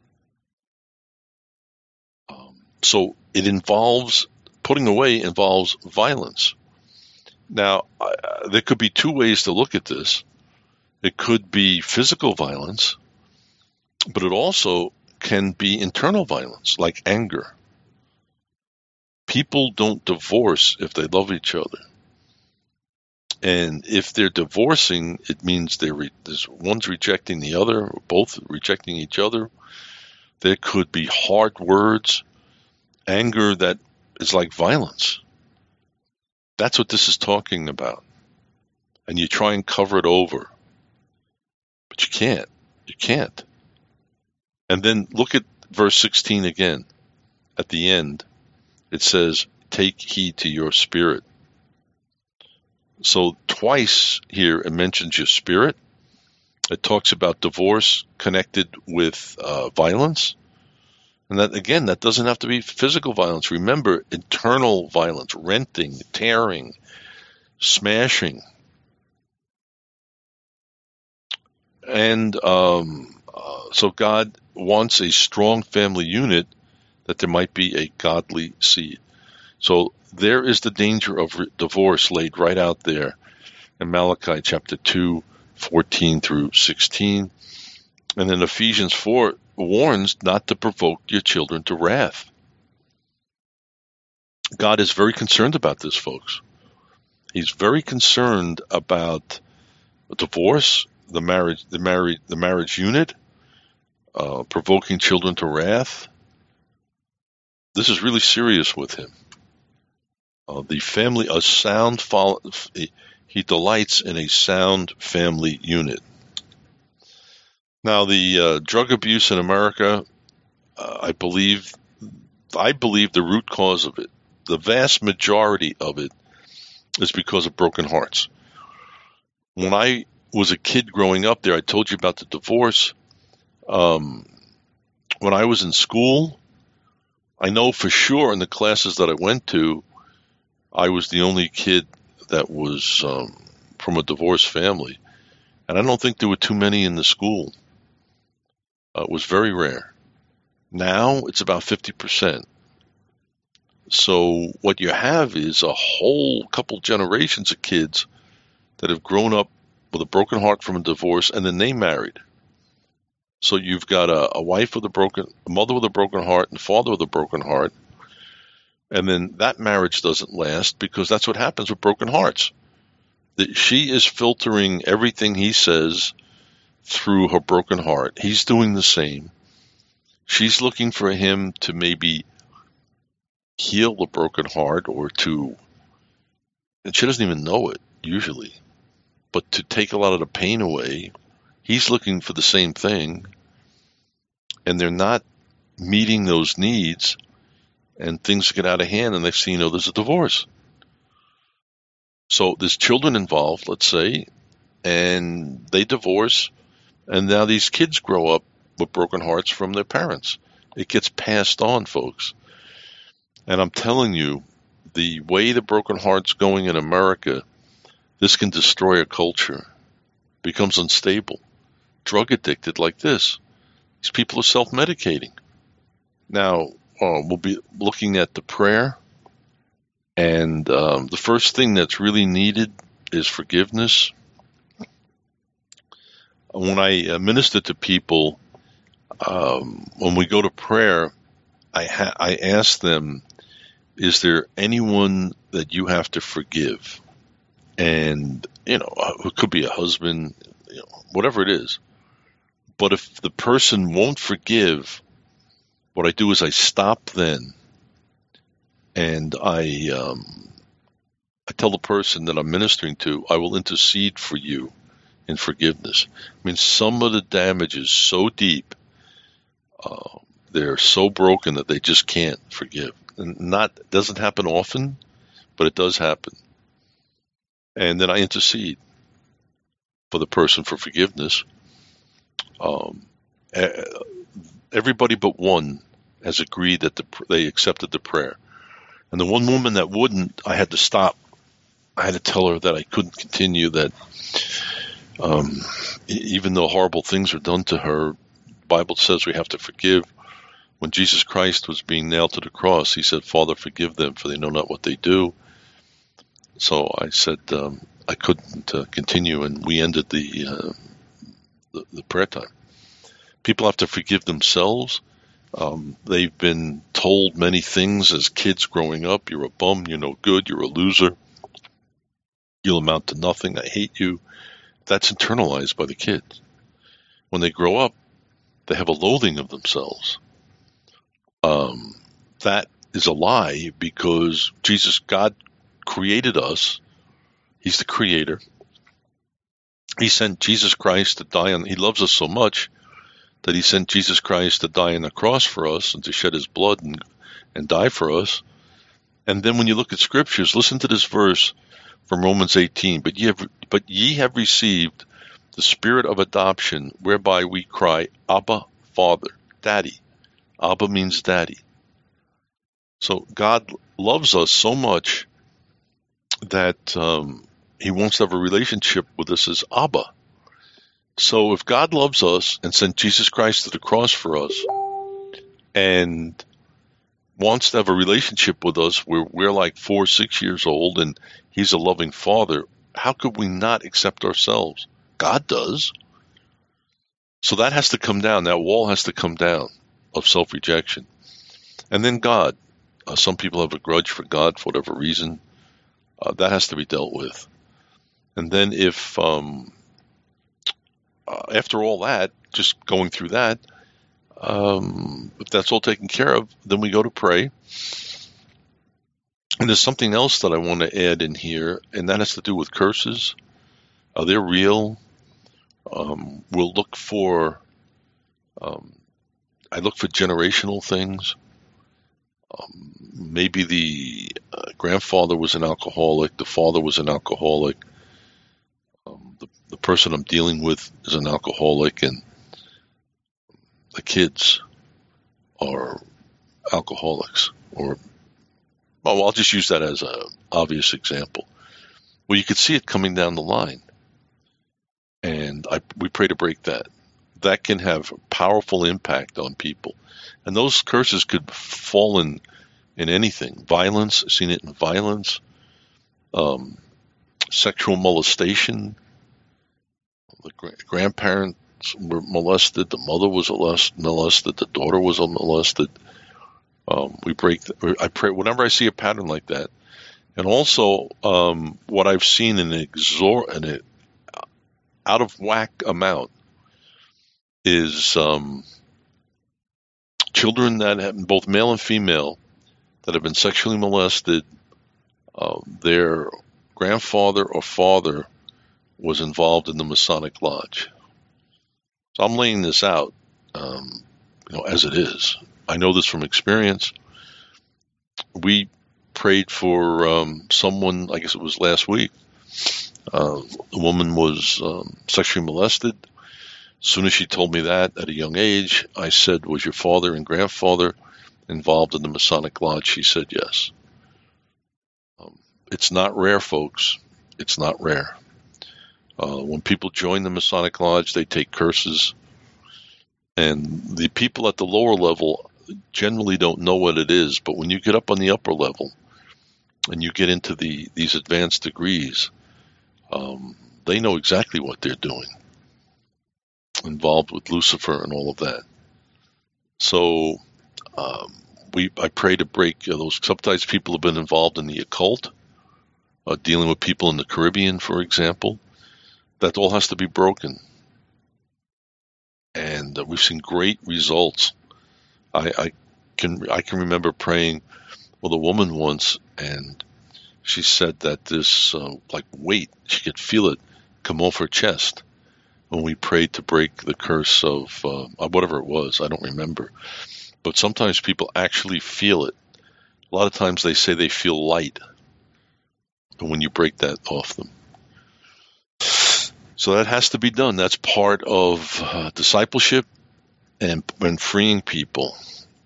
Um, so it involves, putting away involves violence. Now, uh, there could be two ways to look at this. It could be physical violence, but it also can be internal violence, like anger. People don't divorce if they love each other. And if they're divorcing, it means they're re- there's one's rejecting the other, or both rejecting each other. There could be hard words, anger that is like violence. That's what this is talking about. And you try and cover it over. But you can't. You can't. And then look at verse sixteen again. At the end, it says, take heed to your spirit. So twice here it mentions your spirit. It talks about divorce connected with uh, violence. And that, again, that doesn't have to be physical violence. Remember, internal violence, renting, tearing, smashing. And um, uh, so God wants a strong family unit, that there might be a godly seed. So there is the danger of re- divorce laid right out there in Malachi chapter two, fourteen through sixteen. And then Ephesians four warns not to provoke your children to wrath. God is very concerned about this, folks. He's very concerned about divorce, the marriage, the marriage, the marriage unit, uh, provoking children to wrath. This is really serious with him. Uh, the family, a sound, follow, he delights in a sound family unit. Now, the uh, drug abuse in America, uh, I believe, I believe the root cause of it, the vast majority of it, is because of broken hearts. When I was a kid growing up there, I told you about the divorce. Um, when I was in school, I know for sure in the classes that I went to, I was the only kid that was um, from a divorced family. And I don't think there were too many in the school. Uh, it was very rare. Now it's about fifty percent. So what you have is a whole couple generations of kids that have grown up with a broken heart from a divorce, and then they married. So you've got a, a wife with a broken, a mother with a broken heart, and a father with a broken heart, and then that marriage doesn't last because that's what happens with broken hearts. That she is filtering everything he says through her broken heart. He's doing the same. She's looking for him to maybe heal the broken heart or to, and she doesn't even know it usually, but to take a lot of the pain away. He's looking for the same thing, and they're not meeting those needs, and things get out of hand, and next thing you know, there's a divorce. So there's children involved, let's say, and they divorce, and now these kids grow up with broken hearts from their parents. It gets passed on, folks. And I'm telling you, the way the broken heart's going in America, this can destroy a culture. It becomes unstable. Drug addicted like this. These people are self-medicating. Now, uh, we'll be looking at the prayer. And um, the first thing that's really needed is forgiveness. When I uh, minister to people, um, when we go to prayer, I, ha- I ask them, is there anyone that you have to forgive? And, you know, it could be a husband, you know, whatever it is. But if the person won't forgive, what I do is I stop then. And I, um, I tell the person that I'm ministering to, I will intercede for you in forgiveness. I mean, some of the damage is so deep, uh, they're so broken that they just can't forgive. And not it doesn't happen often, but it does happen. And then I intercede for the person for forgiveness. Um, everybody but one has agreed that the, they accepted the prayer. And the one woman that wouldn't, I had to stop. I had to tell her that I couldn't continue, that um, even though horrible things are done to her, the Bible says we have to forgive. When Jesus Christ was being nailed to the cross, he said, Father, forgive them, for they know not what they do. So I said um, I couldn't uh, continue, and we ended the, uh, the the prayer time. People have to forgive themselves. Um, they've been told many things as kids growing up. You're a bum, you're no good, you're a loser, you'll amount to nothing, I hate you. That's internalized by the kids. When they grow up, they have a loathing of themselves. Um, that is a lie, because Jesus, God created us. He's the creator. He sent Jesus Christ to die on, he loves us so much that he sent Jesus Christ to die on the cross for us and to shed his blood and, and die for us. And then when you look at scriptures, listen to this verse from Romans eighteen. But ye have, but ye have received the spirit of adoption, whereby we cry, Abba, Father, Daddy. Abba means daddy. So God loves us so much that um, he wants to have a relationship with us as Abba. So if God loves us and sent Jesus Christ to the cross for us and wants to have a relationship with us where we're like four, six years old and he's a loving father, how could we not accept ourselves? God does. So that has to come down. That wall has to come down of self-rejection. And then God. Uh, some people have a grudge for God for whatever reason. Uh, that has to be dealt with. And then if, um, uh, after all that, just going through that, um, if that's all taken care of, then we go to pray. And there's something else that I want to add in here, and that has to do with curses. Are they real? Um, we'll look for, um, I look for generational things. Um, maybe the uh, grandfather was an alcoholic, the father was an alcoholic, um, the, the person I'm dealing with is an alcoholic, and the kids are alcoholics. Or, well, I'll just use that as an obvious example. Well, you could see it coming down the line, and I, we pray to break that. That can have a powerful impact on people. And those curses could fall in, in anything. Violence, I've seen it in violence, um, sexual molestation. The gra- grandparents were molested. The mother was molested. The daughter was molested. Um, we break. The, I pray whenever I see a pattern like that. And also, um, what I've seen in an exor- in an out of whack amount is um, children that have, both male and female, that have been sexually molested. Uh, their grandfather or father was involved in the Masonic Lodge. So I'm laying this out, um, you know, as it is. I know this from experience. We prayed for um, someone, I guess it was last week. Uh, the woman was um, sexually molested. As soon as she told me that at a young age, I said, was your father and grandfather involved in the Masonic Lodge? She said yes. Um, it's not rare, folks. It's not rare. Uh, when people join the Masonic Lodge, they take curses. And the people at the lower level generally don't know what it is. But when you get up on the upper level and you get into the these advanced degrees, um, they know exactly what they're doing, involved with Lucifer and all of that. So um, we I pray to break uh, those. Sometimes people have been involved in the occult, uh, dealing with people in the Caribbean, for example. That all has to be broken. And uh, we've seen great results. I, I can I can remember praying with a woman once, and she said that this uh, like weight, she could feel it come off her chest when we prayed to break the curse of uh, whatever it was. I don't remember. But sometimes people actually feel it. A lot of times they say they feel light when you break that off them. So that has to be done. That's part of uh, discipleship and, and freeing people.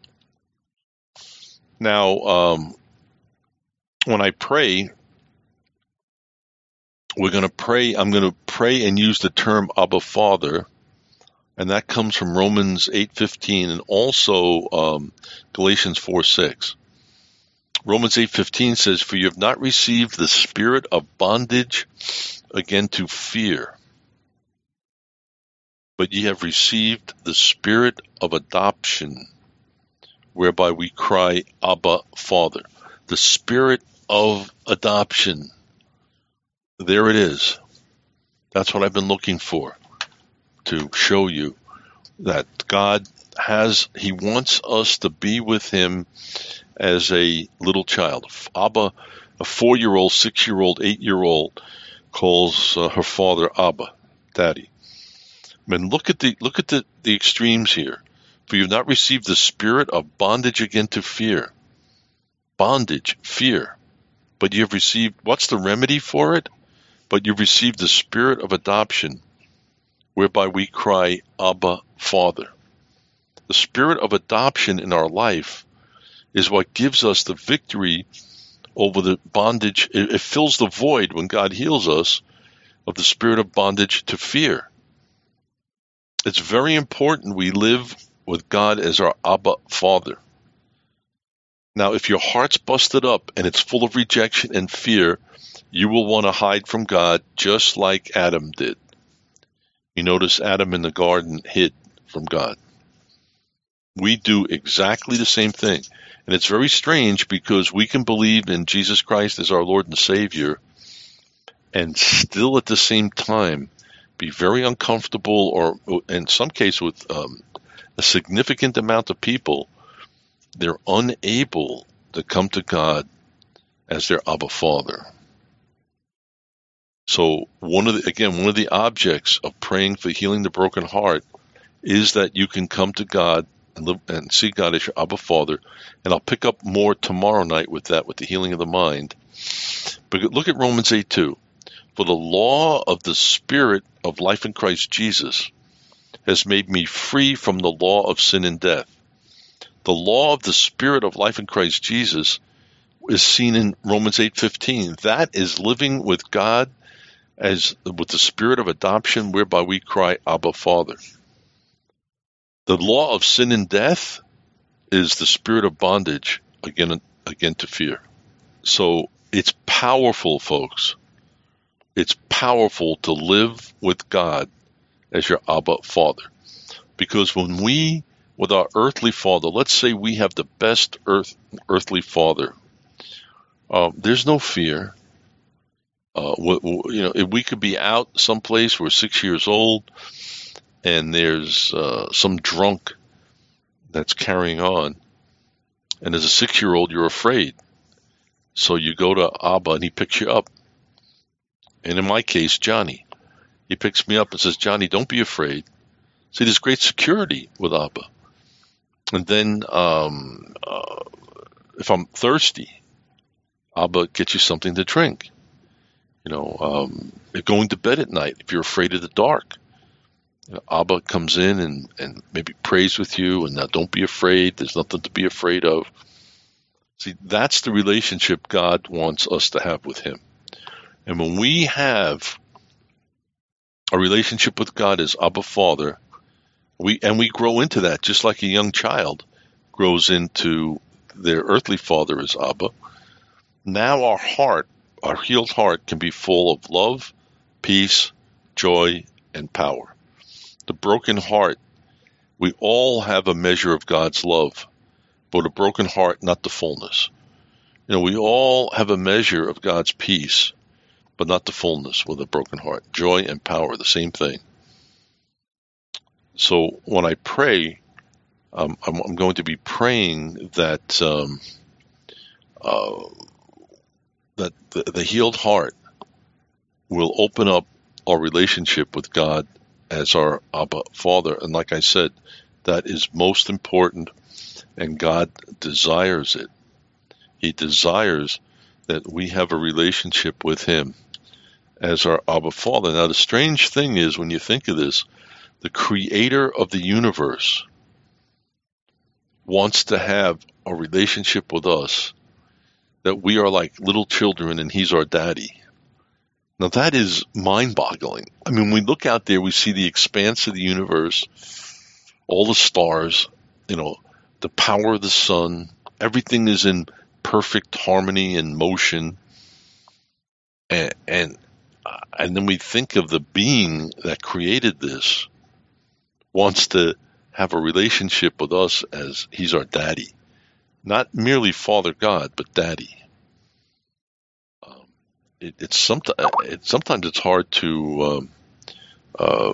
Now, um, when I pray, we're going to pray. I'm going to pray and use the term Abba Father, and that comes from Romans eight fifteen and also um, Galatians four six. Romans eight fifteen says, "For you have not received the spirit of bondage again to fear, but ye have received the spirit of adoption, whereby we cry, Abba, Father." The spirit of adoption. There it is. That's what I've been looking for, to show you that God has, He wants us to be with Him as a little child. Abba, a four-year-old, six-year-old, eight-year-old calls uh, her father Abba, Daddy. I mean, look at the look at the, the extremes here. For you have not received the spirit of bondage again to fear. Bondage, fear. But you have received, what's the remedy for it? But you've received the spirit of adoption, whereby we cry, Abba, Father. The spirit of adoption in our life is what gives us the victory over the bondage. It, it fills the void when God heals us of the spirit of bondage to fear. It's very important we live with God as our Abba Father. Now, if your heart's busted up and it's full of rejection and fear, you will want to hide from God just like Adam did. You notice Adam in the garden hid from God. We do exactly the same thing. And it's very strange because we can believe in Jesus Christ as our Lord and Savior and still at the same time be very uncomfortable, or in some cases with um, a significant amount of people, they're unable to come to God as their Abba Father. So one of the, again, one of the objects of praying for healing the broken heart is that you can come to God and live and see God as your Abba Father. And I'll pick up more tomorrow night with that, with the healing of the mind. But look at Romans eight two. For the law of the Spirit of life in Christ Jesus has made me free from the law of sin and death. The law of the Spirit of life in Christ Jesus is seen in Romans eight fifteen. That is living with God as with the spirit of adoption, whereby we cry, Abba, Father. The law of sin and death is the spirit of bondage, again, again to fear. So it's powerful, folks. It's powerful to live with God as your Abba, Father. Because when we, with our earthly father, let's say we have the best earth, earthly father, uh, there's no fear. Uh, you know, if we could be out someplace, we're six years old, and there's uh, some drunk that's carrying on, and as a six-year-old, you're afraid. So you go to Abba, and he picks you up. And in my case, Johnny, he picks me up and says, Johnny, don't be afraid. See, there's great security with Abba. And then um, uh, if I'm thirsty, Abba gets you something to drink. You know, um, going to bed at night, if you're afraid of the dark, you know, Abba comes in and, and maybe prays with you, and now don't be afraid. There's nothing to be afraid of. See, that's the relationship God wants us to have with him. And when we have a relationship with God as Abba Father, we and we grow into that just like a young child grows into their earthly father as Abba. Now our heart, our healed heart, can be full of love, peace, joy, and power. The broken heart, we all have a measure of God's love, but a broken heart, not the fullness. You know, we all have a measure of God's peace, but not the fullness with a broken heart. Joy and power, the same thing. So when I pray, um, I'm, I'm going to be praying that um, uh, that the, the healed heart will open up our relationship with God as our Abba Father. And like I said, that is most important, and God desires it. He desires that we have a relationship with him as our Abba Father. Now, the strange thing is, when you think of this, the creator of the universe wants to have a relationship with us, that we are like little children and he's our daddy. Now, that is mind-boggling. I mean, when we look out there, we see the expanse of the universe, all the stars, you know, the power of the sun. Everything is in perfect harmony and motion. And, and, and then we think of the being that created this wants to have a relationship with us as he's our daddy. Not merely Father God, but daddy. Um, it, it's, sometimes, it, sometimes it's hard to um, uh,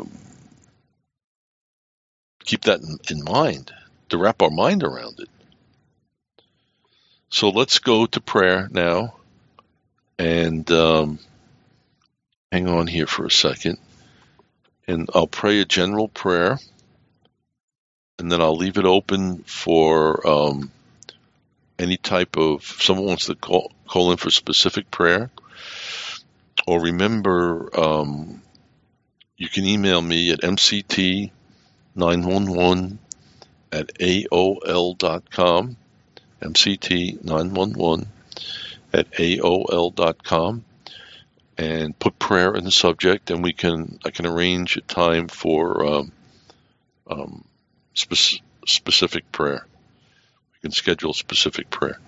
keep that in, in mind, to wrap our mind around it. So let's go to prayer now. And um, hang on here for a second. And I'll pray a general prayer. And then I'll leave it open for um, any type of, if someone wants to call, call in for specific prayer. Or remember, um, you can email me at m c t nine one one at a o l dot com. m c t nine one one at a o l dot com, and put prayer in the subject, and we can I can arrange a time for um, um, spe- specific prayer. We can schedule specific prayer.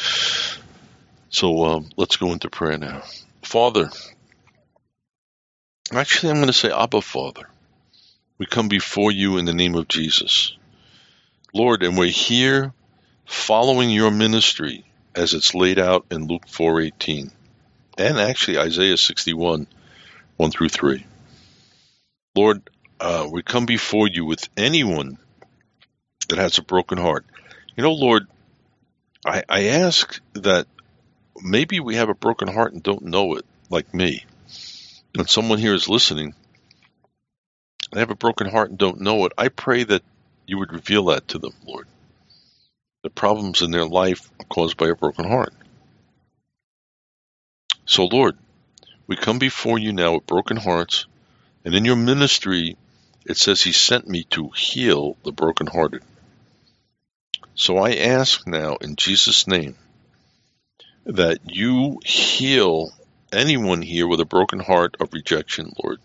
So um, let's go into prayer now. Father, actually I'm going to say Abba, Father. We come before you in the name of Jesus, Lord, and we're here following your ministry as it's laid out in Luke four eighteen, and actually Isaiah sixty-one, one through three. Lord, uh, we come before you with anyone that has a broken heart. You know, Lord, I, I ask that maybe we have a broken heart and don't know it, like me. And someone here is listening, they have a broken heart and don't know it. I pray that you would reveal that to them, Lord. The problems in their life are caused by a broken heart. So, Lord, we come before you now with broken hearts, and in your ministry, it says he sent me to heal the brokenhearted. So I ask now in Jesus' name that you heal anyone here with a broken heart of rejection, Lord.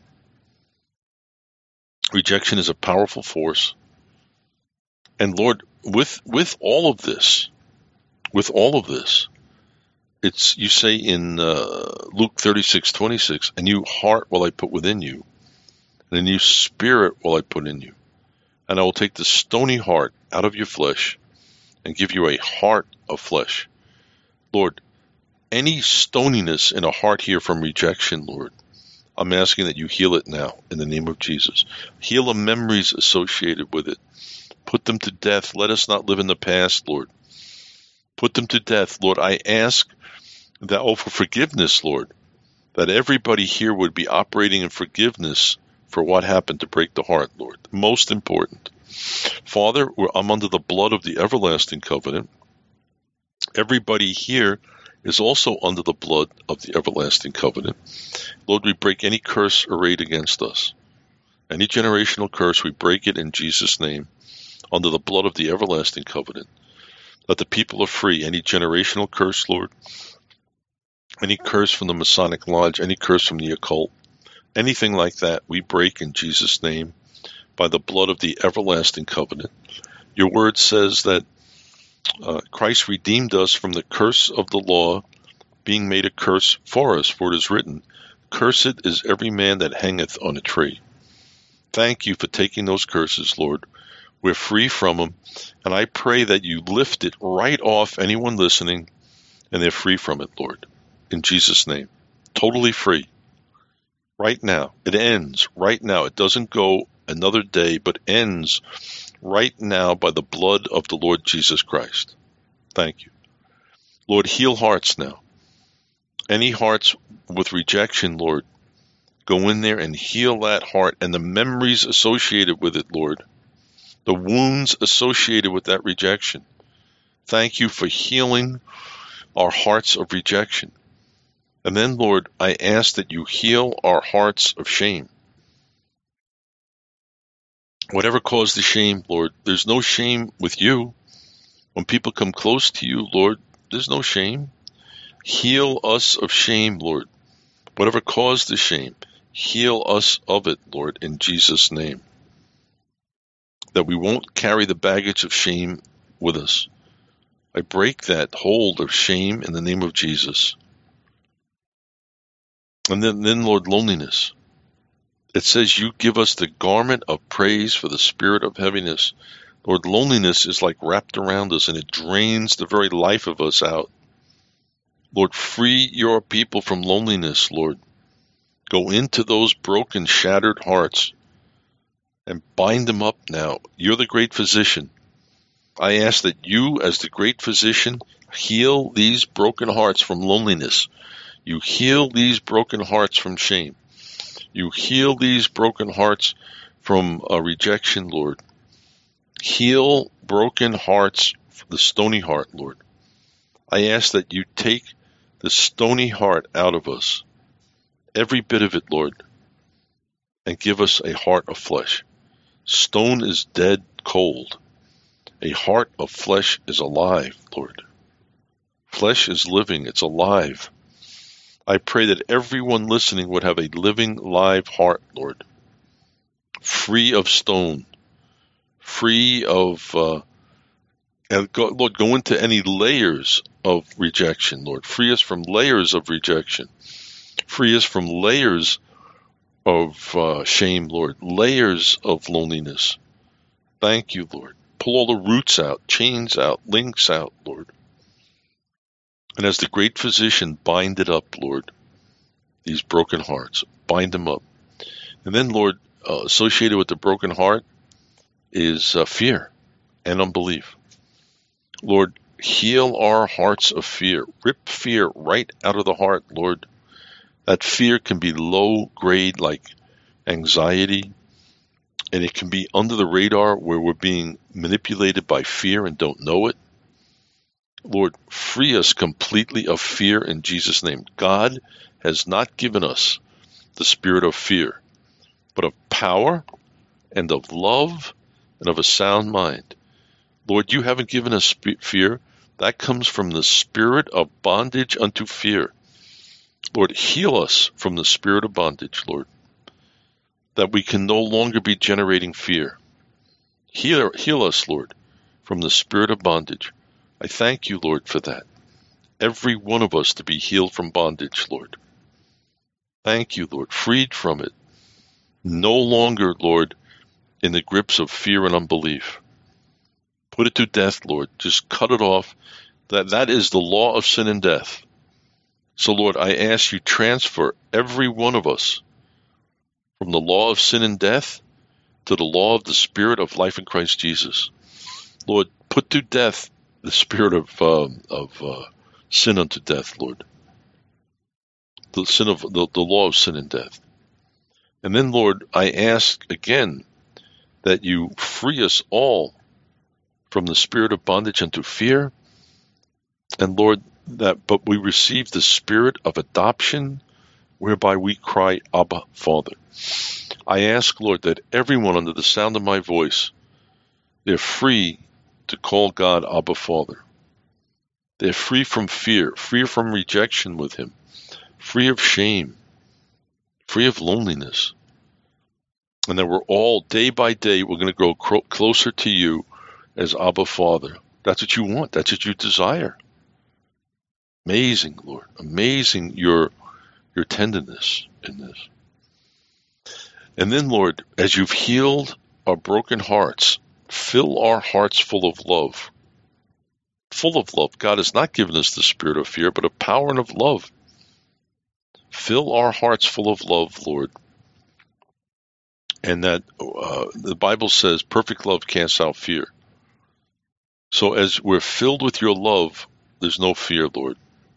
Rejection is a powerful force. And Lord, with with all of this, with all of this, it's you say in uh, Luke thirty-six twenty-six, a new heart will I put within you, and a new spirit will I put in you. And I will take the stony heart out of your flesh and give you a heart of flesh. Lord, any stoniness in a heart here from rejection, Lord, I'm asking that you heal it now in the name of Jesus. Heal the memories associated with it. Put them to death. Let us not live in the past, Lord. Put them to death, Lord. I ask that, oh, for forgiveness, Lord, that everybody here would be operating in forgiveness for what happened to break the heart, Lord. Most important. Father, I'm under the blood of the everlasting covenant. Everybody here is also under the blood of the everlasting covenant. Lord, we break any curse arrayed against us. Any generational curse, we break it in Jesus' name under the blood of the everlasting covenant. Let the people are free. Any generational curse, Lord, any curse from the Masonic Lodge, any curse from the occult, anything like that, we break in Jesus' name by the blood of the everlasting covenant. Your word says that uh, Christ redeemed us from the curse of the law, being made a curse for us, for it is written, cursed is every man that hangeth on a tree. Thank you for taking those curses, Lord. We're free from them, and I pray that you lift it right off anyone listening, and they're free from it, Lord, in Jesus' name. Totally free. Right now. It ends right now. It doesn't go another day, but ends right now by the blood of the Lord Jesus Christ. Thank you. Lord, heal hearts now. Any hearts with rejection, Lord, go in there and heal that heart and the memories associated with it, Lord. The wounds associated with that rejection. Thank you for healing our hearts of rejection. And then, Lord, I ask that you heal our hearts of shame. Whatever caused the shame, Lord, there's no shame with you. When people come close to you, Lord, there's no shame. Heal us of shame, Lord. Whatever caused the shame, heal us of it, Lord, in Jesus' name. That we won't carry the baggage of shame with us. I break that hold of shame in the name of Jesus. And then, then, Lord, loneliness. It says you give us the garment of praise for the spirit of heaviness. Lord, loneliness is like wrapped around us and it drains the very life of us out. Lord, free your people from loneliness, Lord. Go into those broken, shattered hearts and bind them up now. You're the great physician. I ask that you, as the great physician, heal these broken hearts from loneliness. You heal these broken hearts from shame. You heal these broken hearts from uh, rejection, Lord. Heal broken hearts, the stony heart, Lord. I ask that you take the stony heart out of us, every bit of it, Lord, and give us a heart of flesh. Stone is dead, cold. A heart of flesh is alive, Lord. Flesh is living, it's alive. I pray that everyone listening would have a living, live heart, Lord, free of stone, free of, uh, and go, Lord, go into any layers of rejection, Lord. Free us from layers of rejection. Free us from layers of uh, shame, Lord, layers of loneliness. Thank you, Lord. pull all the roots out, chains out, links out, Lord. And as the great physician, bind it up, Lord, these broken hearts, bind them up. And then, Lord, uh, associated with the broken heart is uh, fear and unbelief. Lord, heal our hearts of fear. Rip fear right out of the heart, Lord. That fear can be low grade like anxiety, and it can be under the radar where we're being manipulated by fear and don't know it. Lord, free us completely of fear in Jesus' name. God has not given us the spirit of fear, but of power and of love and of a sound mind. Lord, you haven't given us fear. That comes from the spirit of bondage unto fear. Lord, heal us from the spirit of bondage, Lord, that we can no longer be generating fear. Heal, heal us, Lord, from the spirit of bondage. I thank you, Lord, for that. Every one of us to be healed from bondage, Lord. Thank you, Lord, freed from it. No longer, Lord, in the grips of fear and unbelief. Put it to death, Lord. Just cut it off. That that is the law of sin and death. So, Lord, I ask you transfer every one of us from the law of sin and death to the law of the spirit of life in Christ Jesus. Lord, put to death the spirit of um, of uh, sin unto death, Lord. The sin of the, the law of sin and death. And then, Lord, I ask again that you free us all from the spirit of bondage unto fear. And Lord, that but we receive the spirit of adoption, whereby we cry, Abba, Father. I ask, Lord, that everyone under the sound of my voice, they're free to call God Abba, Father. They're free from fear, free from rejection with him, free of shame, free of loneliness. And that we're all, day by day, we're going to grow cro- closer to you as Abba, Father. That's what you want. That's what you desire. Amazing, Lord. Amazing your your tenderness in this. And then, Lord, as you've healed our broken hearts, fill our hearts full of love. Full of love. God has not given us the spirit of fear, but of power and of love. Fill our hearts full of love, Lord. And that uh, the Bible says perfect love casts out fear. So as we're filled with your love, there's no fear, Lord.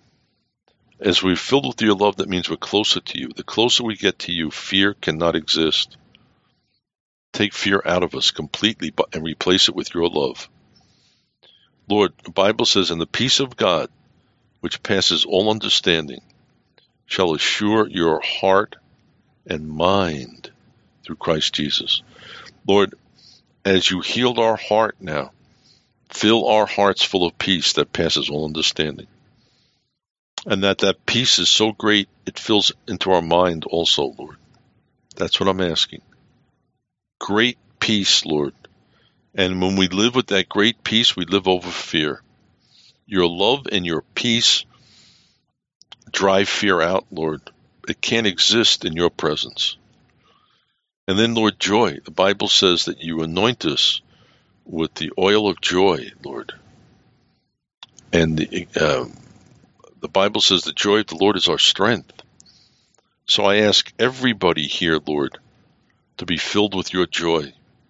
As we're filled with your love, that means we're closer to you. The closer we get to you, fear cannot exist. Take fear out of us completely and replace it with your love. Lord, the Bible says, and the peace of God, which passes all understanding, shall assure your heart and mind through Christ Jesus. Lord, as you healed our heart now, fill our hearts full of peace that passes all understanding. And that that peace is so great, it fills into our mind also, Lord. That's what I'm asking. Great peace, Lord. And when we live with that great peace, we live over fear. Your love and your peace drive fear out, Lord. It can't exist in your presence. And then, Lord, joy. The Bible says that you anoint us with the oil of joy, Lord. And the, uh, the Bible says the joy of the Lord is our strength. So I ask everybody here, Lord, to be filled with your joy.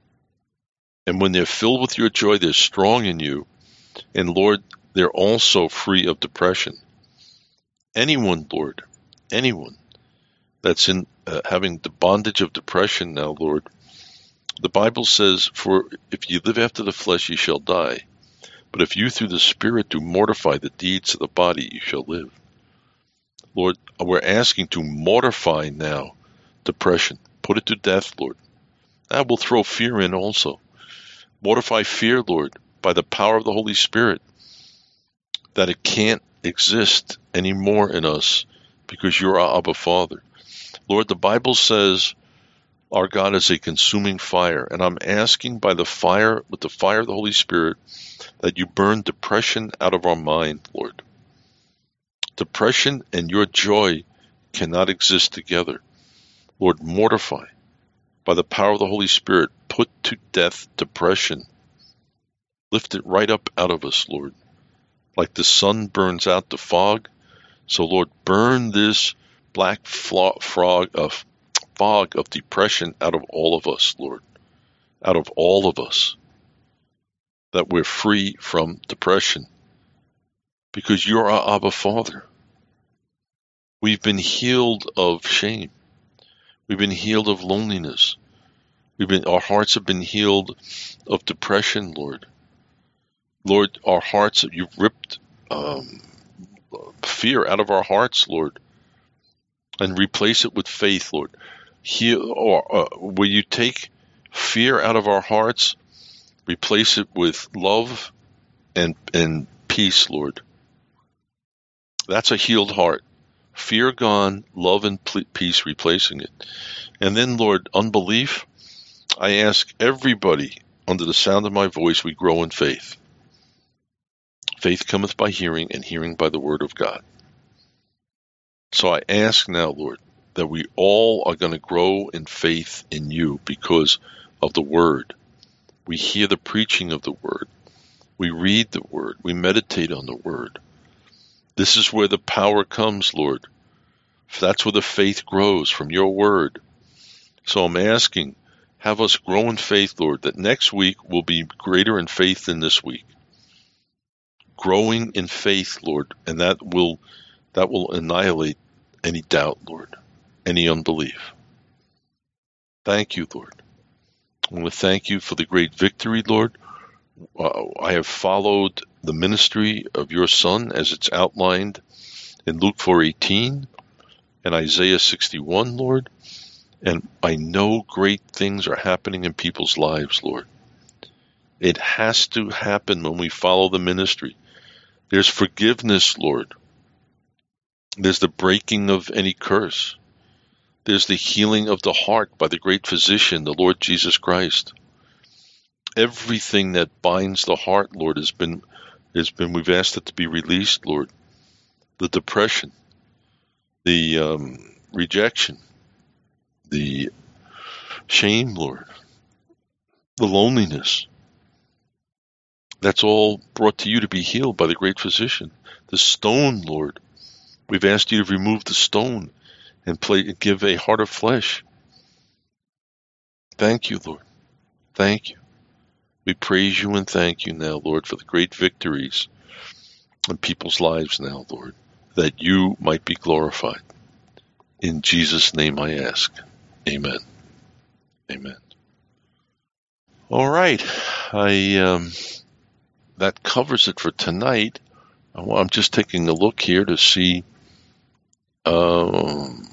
And when they're filled with your joy, they're strong in you. And Lord, they're also free of depression. Anyone, Lord, anyone that's in uh, having the bondage of depression now, Lord, the Bible says, for if you live after the flesh, you shall die. But if you through the Spirit do mortify the deeds of the body, you shall live. Lord, we're asking to mortify now depression. Put it to death, Lord. That will throw fear in also. Mortify fear, Lord, by the power of the Holy Spirit, that it can't exist anymore in us because you're our Abba Father. Lord, the Bible says our God is a consuming fire, and I'm asking by the fire, with the fire of the Holy Spirit, that you burn depression out of our mind, Lord. Depression and your joy cannot exist together. Lord, mortify by the power of the Holy Spirit, put to death depression Lift it right up out of us, Lord. Like the sun burns out the fog. So, Lord, burn this black frog of fog of depression out of all of us, Lord. Out of all of us. That we're free from depression. Because you're our Abba Father. We've been healed of shame. We've been healed of loneliness. We've been, our hearts have been healed of depression, Lord. Lord, our hearts, you've ripped um, fear out of our hearts, Lord, and replace it with faith, Lord. Heal, or uh, will you take fear out of our hearts, replace it with love and and peace, Lord. That's a healed heart. Fear gone, love and peace replacing it. And then, Lord, unbelief, I ask everybody under the sound of my voice, we grow in faith. Faith cometh by hearing, and hearing by the word of God. So I ask now, Lord, that we all are going to grow in faith in you because of the word. We hear the preaching of the word. We read the word. We meditate on the word. This is where the power comes, Lord. That's where the faith grows, from your word. So I'm asking, have us grow in faith, Lord, that next week will be greater in faith than this week. Growing in faith, Lord, and that will that will annihilate any doubt, Lord, any unbelief. Thank you, Lord. I want to thank you for the great victory, Lord. Uh, I have followed the ministry of your Son as it's outlined in Luke four eighteen and Isaiah sixty-one, Lord. And I know great things are happening in people's lives, Lord. It has to happen when we follow the ministry. There's forgiveness, Lord. There's the breaking of any curse. There's the healing of the heart by the great physician, the Lord Jesus Christ. Everything that binds the heart, Lord, has been, has been, we've asked it to be released, Lord. The depression, the um, rejection, the shame, Lord, the loneliness. That's all brought to you to be healed by the great physician. The stone, Lord, we've asked you to remove the stone and play, give a heart of flesh. Thank you, Lord. Thank you. We praise you and thank you now, Lord, for the great victories in people's lives now, Lord, that you might be glorified. In Jesus' name I ask. Amen. Amen. All right. I um, that covers it for tonight. I'm just taking a look here to see um,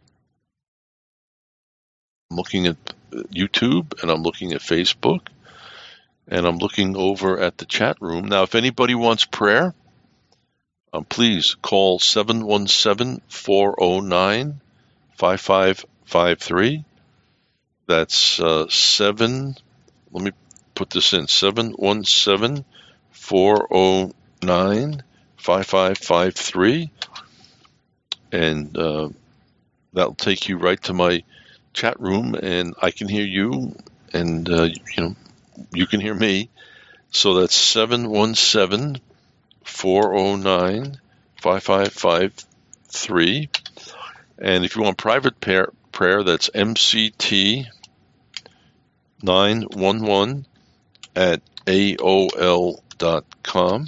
I'm looking at YouTube and I'm looking at Facebook and I'm looking over at the chat room. Now, if anybody wants prayer, um, please call seven one seven, four oh nine, five five five three. That's uh, seven. Let me put this in. seven one seven, four oh nine, five five five three. And uh, that'll take you right to my chat room, and I can hear you, and uh, you know, you can hear me. So that's seven one seven, four oh nine, five five five three. And if you want private prayer, prayer that's M C T nine one one at A O L dot com.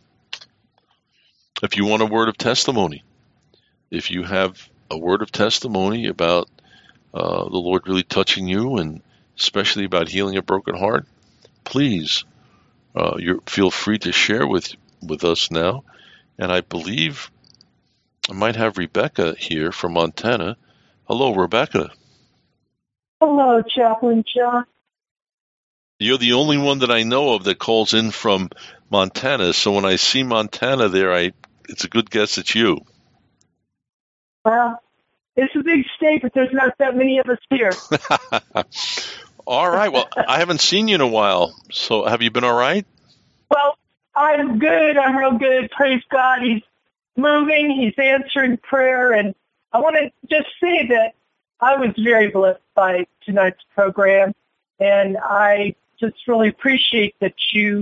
If you want a word of testimony, if you have a word of testimony about uh, the Lord really touching you, and especially about healing a broken heart, please uh, you feel free to share with with us now. And I believe I might have Rebecca here from Montana. Hello, Rebecca. Hello, Chaplain John. You're the only one that I know of that calls in from Montana. So when I see Montana there, I it's a good guess it's you. Well, it's a big state, but there's not that many of us here. All right. Well, I haven't seen you in a while. So have you been all right? Well, I'm good. I'm real good. Praise God. He's moving. He's answering prayer. And I want to just say that I was very blessed by tonight's program. And I just really appreciate that you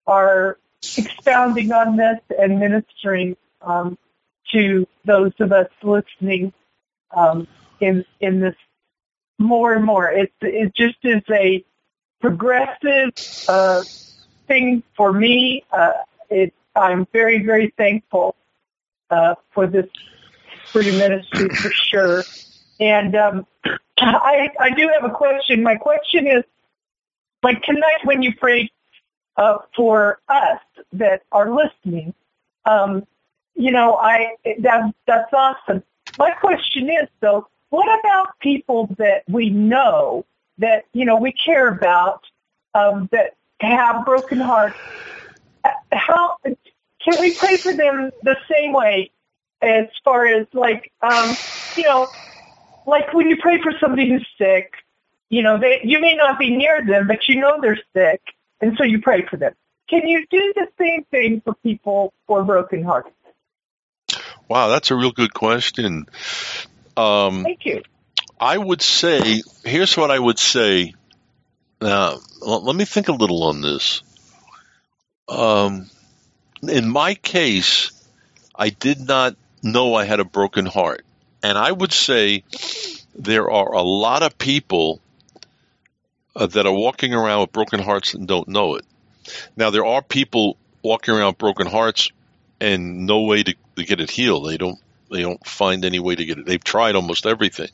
are expounding on this and ministering um, to those of us listening um, in in this more and more. It, it just is a progressive uh, thing for me. Uh, it, I'm very, very thankful uh, for this free ministry for sure. And um, I, I do have a question. My question is, like tonight when you prayed uh, for us that are listening, um, you know, I that that's awesome. My question is, though, what about people that we know that, you know, we care about um, that have broken hearts? How can we pray for them the same way as far as like, um, you know, like when you pray for somebody who's sick, you know, they, you may not be near them, but you know they're sick, and so you pray for them. Can you do the same thing for people who are broken hearted? Wow, that's a real good question. Um, Thank you. I would say, here's what I would say. Uh, l- let me think a little on this. Um, in my case, I did not know I had a broken heart. And I would say there are a lot of people uh, that are walking around with broken hearts and don't know it. Now, there are people walking around with broken hearts and no way to, to get it healed. They don't they don't find any way to get it. They've tried almost everything.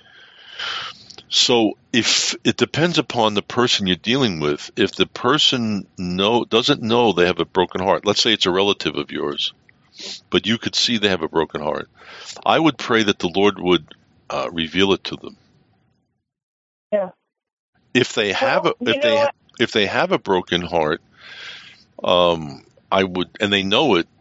So if it depends upon the person you're dealing with, if the person know doesn't know they have a broken heart, let's say it's a relative of yours, but you could see they have a broken heart, I would pray that the Lord would uh, reveal it to them. Yeah. If they have Well, a you if know they what? if they have a broken heart, um, I would, and they know it,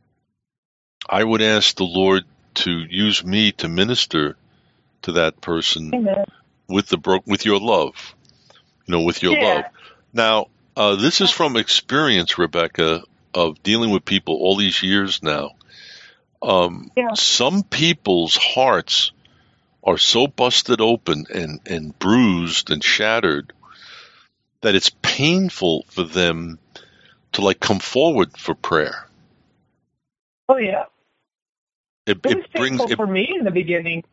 I would ask the Lord to use me to minister to that person Amen. with the bro- with your love, you know, with your Yeah. love. Now, uh, this is from experience, Rebecca, of dealing with people all these years now. Um, Yeah. Some people's hearts are so busted open and, and bruised and shattered that it's painful for them to like come forward for prayer. Oh, yeah. It, It was it brings. painful It, for me in the beginning.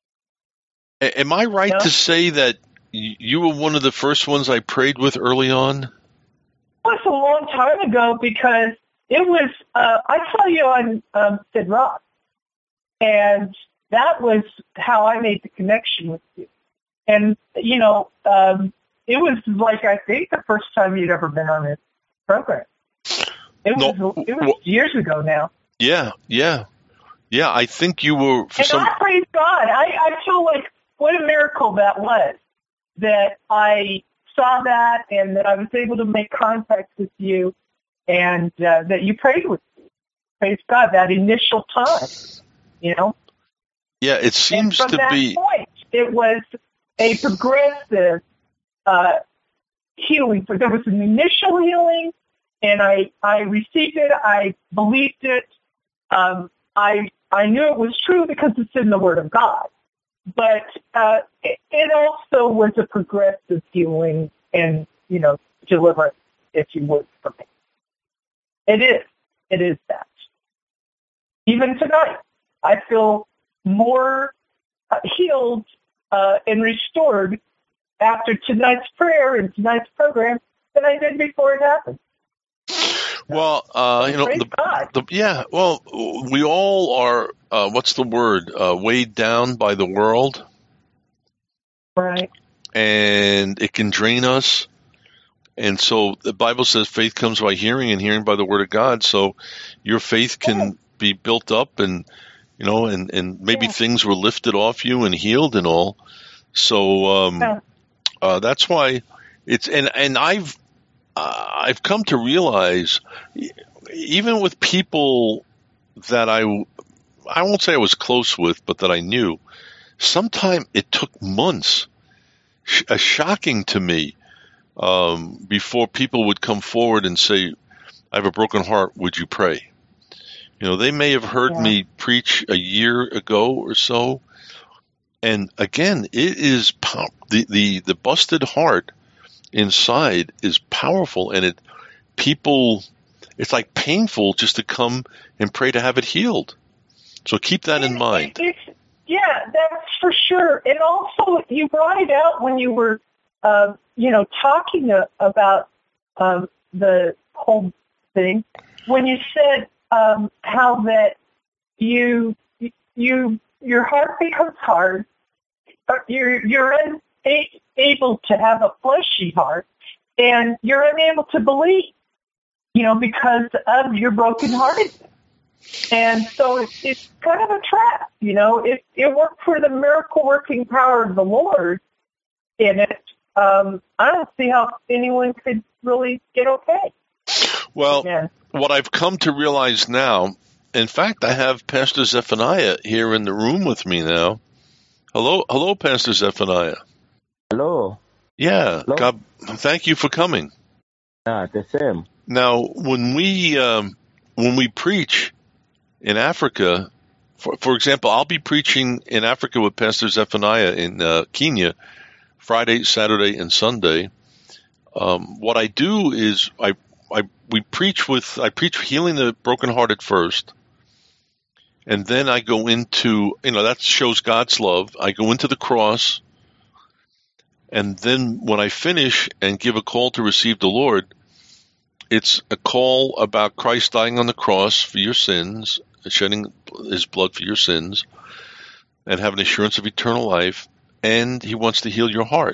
a- am I right Yeah. to say that y- you were one of the first ones I prayed with early on? It was a long time ago because it was, uh, I saw you on um, Sid Rock, and that was how I made the connection with you. And, you know, um, it was like, I think, the first time you'd ever been on this program. It was, No, it was well- years ago now. Yeah, yeah, yeah. I think you were for And some. I praise God. I, I feel like what a miracle that was, that I saw that and that I was able to make contact with you and uh, that you prayed with me. Praise God, that initial time, you know. Yeah, it And seems from to that be. point, it was a progressive uh, healing. There was an initial healing, and I, I received it. I believed it. Um, I I knew it was true because it's in the Word of God. But uh, it, it also was a progressive healing and, you know, deliverance, if you would, for me. It is. It is that. Even tonight, I feel more uh, healed uh, and restored after tonight's prayer and tonight's program than I did before it happened. Well, uh, you know, Praise the, God. the, yeah. Well, we all are. Uh, what's the word? Uh, weighed down by the world, Right. and it can drain us. And so the Bible says faith comes by hearing, and hearing by the word of God. So your faith can Yeah. be built up, and you know, and and maybe Yeah. things were lifted off you and healed and all. So um, Yeah. uh, that's why it's and and I've. Uh, I've come to realize, e- even with people that I, I won't say I was close with, but that I knew, sometimes it took months, sh- uh, shocking to me, um, before people would come forward and say, I have a broken heart, would you pray? You know, they may have heard Yeah. me preach a year ago or so, and again, it is pow- the, the, the busted heart inside is powerful, and it people, it's like painful just to come and pray to have it healed. So keep that in mind. It's, yeah, that's for sure. And also, you brought it out when you were, uh, you know, talking uh, about um, the whole thing. When you said um, how that you you your heart becomes hard, you're you're unable to have a fleshy heart, and you're unable to believe, you know, because of your brokenheartedness. And so it's, it's kind of a trap, you know. It it worked for the miracle working power of the Lord in it. Um, I don't see how anyone could really get okay. Well, Yeah. What I've come to realize now, in fact, I have Pastor Zephaniah here in the room with me now. Hello, hello, Pastor Zephaniah. Hello. Yeah, Hello. God, thank you for coming. Ah, the same. Now, when we um, when we preach in Africa, for, for example, I'll be preaching in Africa with Pastor Zephaniah in uh, Kenya, Friday, Saturday, and Sunday. Um, what I do is I, I we preach with I preach healing the brokenhearted first, and then I go into, you know, that shows God's love. I go into the cross, and then when I finish and give a call to receive the Lord, it's a call about Christ dying on the cross for your sins, shedding his blood for your sins, and have an assurance of eternal life, and he wants to heal your heart.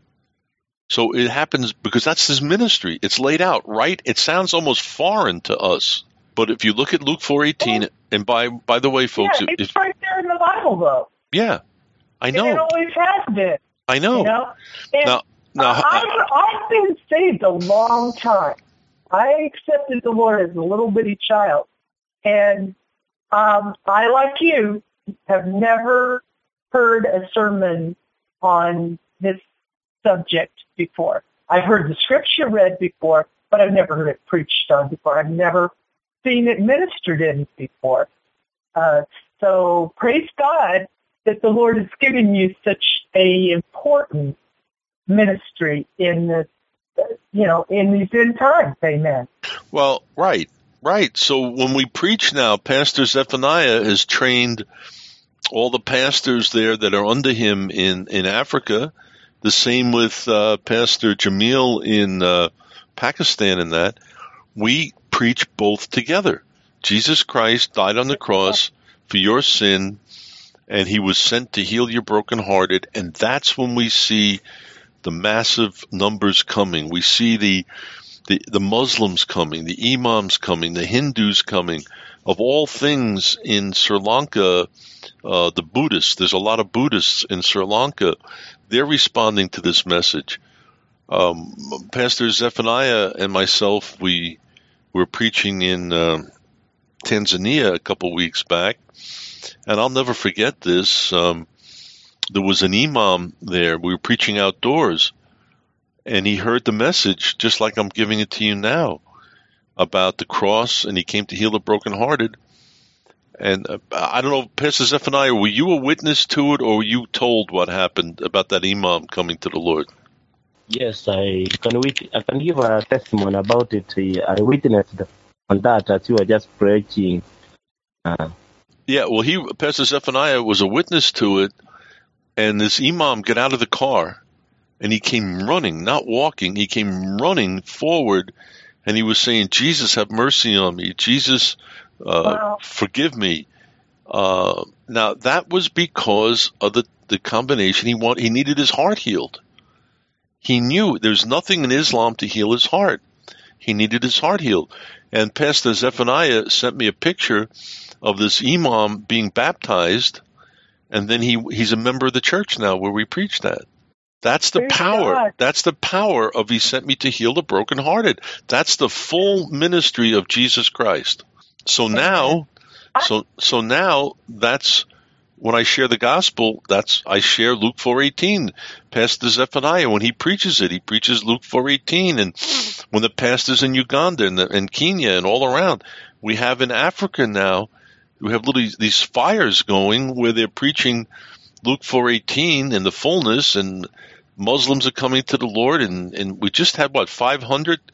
So it happens because that's his ministry. It's laid out, right? It sounds almost foreign to us. But if you look at Luke four eighteen, and by by the way, folks, Yeah, it's if, right there in the Bible, though. yeah, I And know, it always has been. I know. You know? And Now, now, I, I've, I've been saved a long time. I accepted the Lord as a little bitty child. And um, I, like you, have never heard a sermon on this subject before. I've heard the scripture read before, but I've never heard it preached on before. I've never seen it ministered in before. Uh, so praise God that the Lord has given you such a important ministry in this, you know, in these end times. Amen. well, right, right. So when we preach now, Pastor Zephaniah has trained all the pastors there that are under him in, in Africa. The same with uh, Pastor Jamil in uh, Pakistan and that. We preach both together. Jesus Christ died on the cross for your sin, and he was sent to heal your brokenhearted, and that's when we see the massive numbers coming. We see the, the, the Muslims coming, the Imams coming, the Hindus coming. Of all things in Sri Lanka, uh, the Buddhists, there's a lot of Buddhists in Sri Lanka. They're responding to this message. Um, Pastor Zephaniah and myself, we were preaching in uh, Tanzania a couple weeks back, and I'll never forget this. Um, there was an imam there. We were preaching outdoors, and he heard the message just like I'm giving it to you now about the cross, and he came to heal the brokenhearted. And uh, I don't know, Pastor Zephaniah, were you a witness to it, or were you told what happened about that imam coming to the Lord? Yes, I can wit- I can give a testimony about it. I witnessed on that as you were just preaching. Uh, Yeah, well, he Pastor Zephaniah was a witness to it, and this imam got out of the car, and he came running, not walking. He came running forward, and he was saying, "Jesus, have mercy on me. Jesus, uh, Wow. forgive me." Uh, now, that was because of the, the combination. He want, he needed his heart healed. He knew there's nothing in Islam to heal his heart. He needed his heart healed. And Pastor Zephaniah sent me a picture of this imam being baptized, and then he he's a member of the church now where we preach that. That's the Praise power. God. That's the power of he sent me to heal the brokenhearted. That's the full ministry of Jesus Christ. So now, so so now that's when I share the gospel. That's I share Luke four eighteen. Pastor Zephaniah, when he preaches it, he preaches Luke four eighteen. And when the pastors in Uganda and, the, and Kenya and all around, we have in Africa now, we have little these fires going where they're preaching Luke four eighteen in the fullness, and Muslims are coming to the Lord, and, and we just had, what, five hundred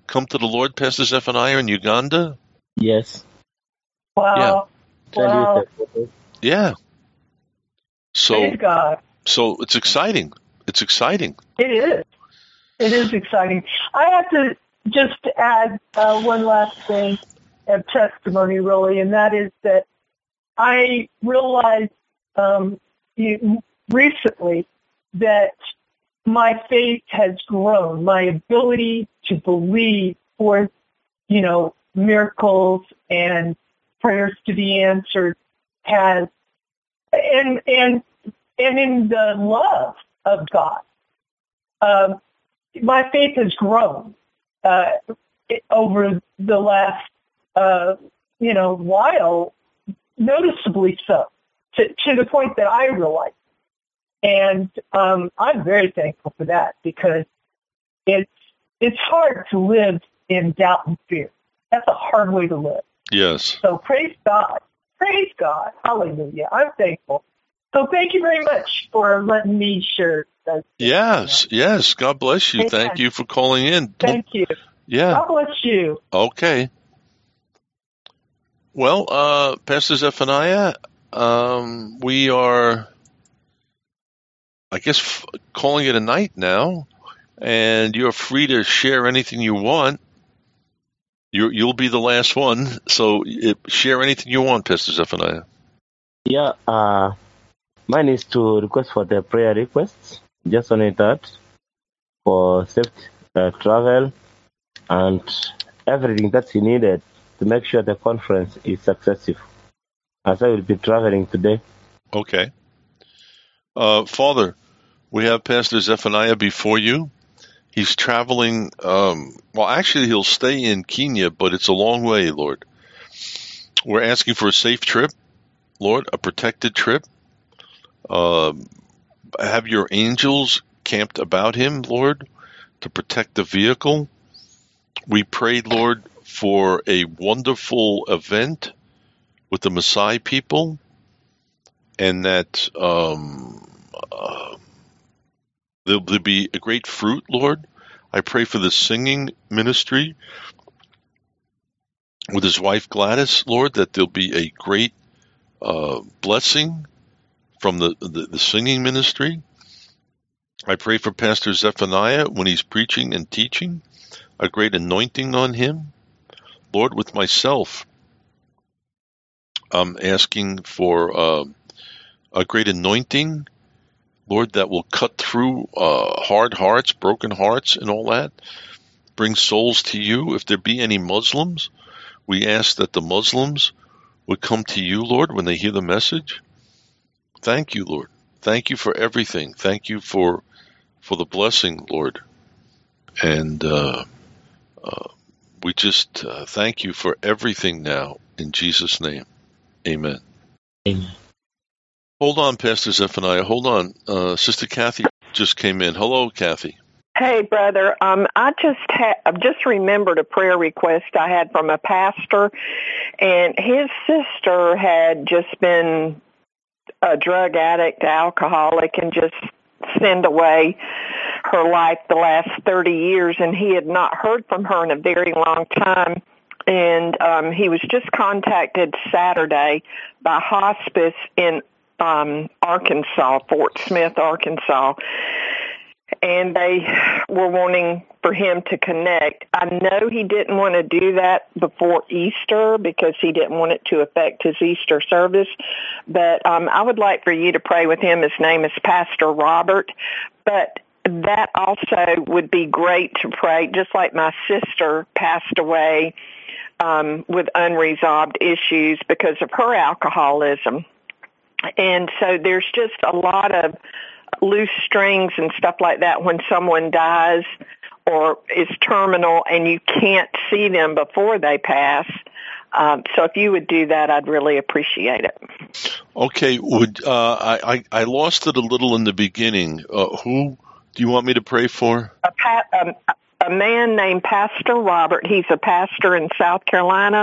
come to the Lord, Pastor Zephaniah, in Uganda? Yes. Wow. Tell Wow. you the photos. Yeah. So, Praise God. so it's exciting. It's exciting. It is. It is exciting. I have to just add uh, one last thing of testimony, really, and that is that I realized um, you- recently that my faith has grown. My ability to believe for, you know, miracles and prayers to be answered has, and and and in the love of God, um, my faith has grown uh, over the last, uh, you know, while, noticeably so, to, to the point that I realize. And um, I'm very thankful for that, because it's it's hard to live in doubt and fear. That's a hard way to live. Yes. So praise God. Praise God. Hallelujah. I'm thankful. So thank you very much for letting me share that. Yes, yes. God bless you. Amen. Thank you for calling in. Thank you. Yeah. God bless you. Okay. Well, uh, Pastor Zephaniah, um, we are, I guess, f- calling it a night now, and you're free to share anything you want. You, you'll be the last one, so it, share anything you want, Pastor Zephaniah. Yeah, uh, mine is to request for the prayer requests. Just only that for safe uh, travel and everything that's needed to make sure the conference is successful. As I will be traveling today. Okay. Uh, Father, we have Pastor Zephaniah before you. He's traveling, um, well, actually, he'll stay in Kenya, but it's a long way, Lord. We're asking for a safe trip, Lord, a protected trip. Uh, have your angels camped about him, Lord, to protect the vehicle. We prayed, Lord, for a wonderful event with the Maasai people, and that um, uh, there'll, there'll be a great fruit, Lord. I pray for the singing ministry with his wife Gladys, Lord, that there'll be a great uh, blessing from the, the, the singing ministry. I pray for Pastor Zephaniah when he's preaching and teaching, a great anointing on him. Lord, with myself, I'm asking for uh, a great anointing, Lord, that will cut through uh, hard hearts, broken hearts, and all that. Bring souls to you. If there be any Muslims, we ask that the Muslims would come to you, Lord, when they hear the message. Thank you, Lord. Thank you for everything. Thank you for for the blessing, Lord. And uh, uh, we just uh, thank you for everything now, in Jesus' name. Amen. Amen. Hold on, Pastor Zephaniah. Hold on. Uh, Sister Kathy just came in. Hello, Kathy. Hey, brother. Um, I just ha- I've just remembered a prayer request I had from a pastor, and his sister had just been a drug addict, alcoholic, and just sinned away her life the last thirty years, and he had not heard from her in a very long time. And um, he was just contacted Saturday by hospice in um, Arkansas, Fort Smith, Arkansas. And they were wanting for him to connect. I know he didn't want to do that before Easter because he didn't want it to affect his Easter service. But um, I would like for you to pray with him. His name is Pastor Robert. But that also would be great to pray, just like my sister passed away um, with unresolved issues because of her alcoholism. And so there's just a lot of loose strings and stuff like that when someone dies or is terminal and you can't see them before they pass. Um, so if you would do that, I'd really appreciate it. Okay. Would uh, I, I I lost it a little in the beginning. Uh, who do you want me to pray for? A, pa- um, a man named Pastor Robert. He's a pastor in South Carolina,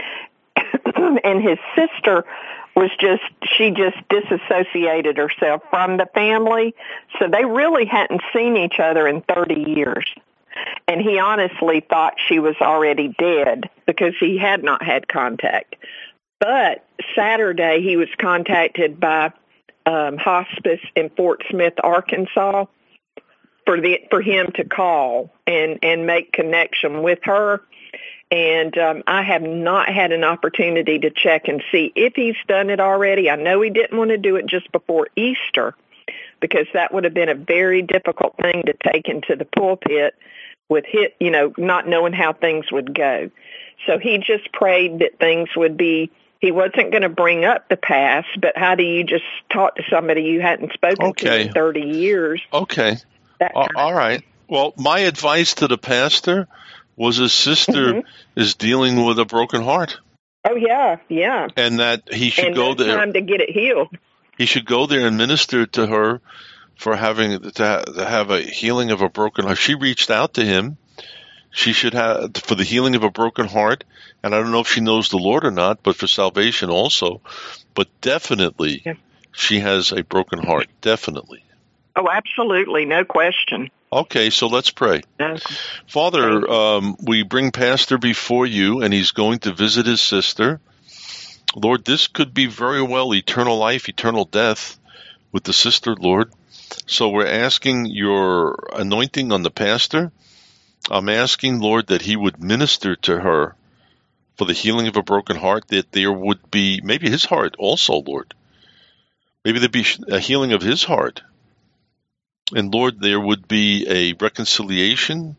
and his sister was just, she just disassociated herself from the family. So they really hadn't seen each other in thirty years. And he honestly thought she was already dead because he had not had contact. But Saturday he was contacted by um, hospice in Fort Smith, Arkansas, for the for him to call and, and make connection with her. And um, I have not had an opportunity to check and see if he's done it already. I know he didn't want to do it just before Easter because that would have been a very difficult thing to take into the pulpit with hit, you know, not knowing how things would go. So he just prayed that things would be, he wasn't going to bring up the past, but how do you just talk to somebody you hadn't spoken Okay. to in thirty years? Okay. That All kind of all right. Well, my advice to the pastor was his sister Mhm. is dealing with a broken heart, Oh, yeah, yeah. and that he should And go no there. time to get it healed. He should go there and minister to her for having to, ha- to have a healing of a broken heart. She reached out to him. She should have for the healing of a broken heart, and I don't know if she knows the Lord or not, but for salvation also. But definitely, Yeah. she has a broken heart. Definitely. Oh, absolutely, no question. Okay, so let's pray. No. Father, um, we bring Pastor before you, and he's going to visit his sister. Lord, this could be very well eternal life, eternal death with the sister, Lord. So we're asking your anointing on the pastor. I'm asking, Lord, that he would minister to her for the healing of a broken heart, that there would be, maybe his heart also, Lord. Maybe there'd be a healing of his heart. And Lord, there would be a reconciliation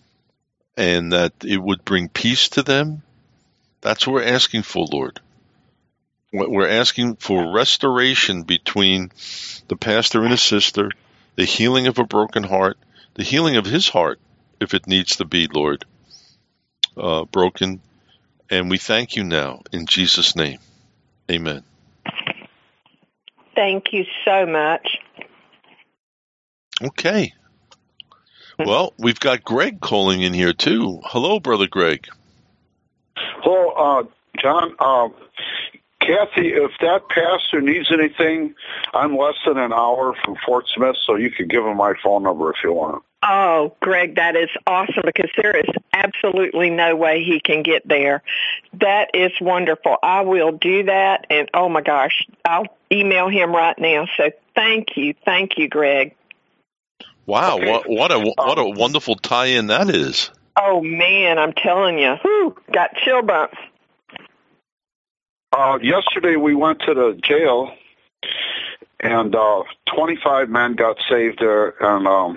and that it would bring peace to them. That's what we're asking for, Lord. We're asking for restoration between the pastor and his sister, the healing of a broken heart, the healing of his heart, if it needs to be, Lord, uh, broken. And we thank you now in Jesus' name. Amen. Thank you so much. Okay. Well, we've got Greg calling in here, too. Hello, Brother Greg. Hello, uh, John. Uh, Kathy, if that pastor needs anything, I'm less than an hour from Fort Smith, so you can give him my phone number if you want. Oh, Greg, that is awesome because there is absolutely no way he can get there. That is wonderful. I will do that, and oh my gosh, I'll email him right now. So thank you, thank you, Greg. Wow, Okay. what, what a what a wonderful tie-in that is. Oh man, I'm telling you, whew, got chill bumps. Uh, yesterday we went to the jail, and uh, twenty-five men got saved there, and um,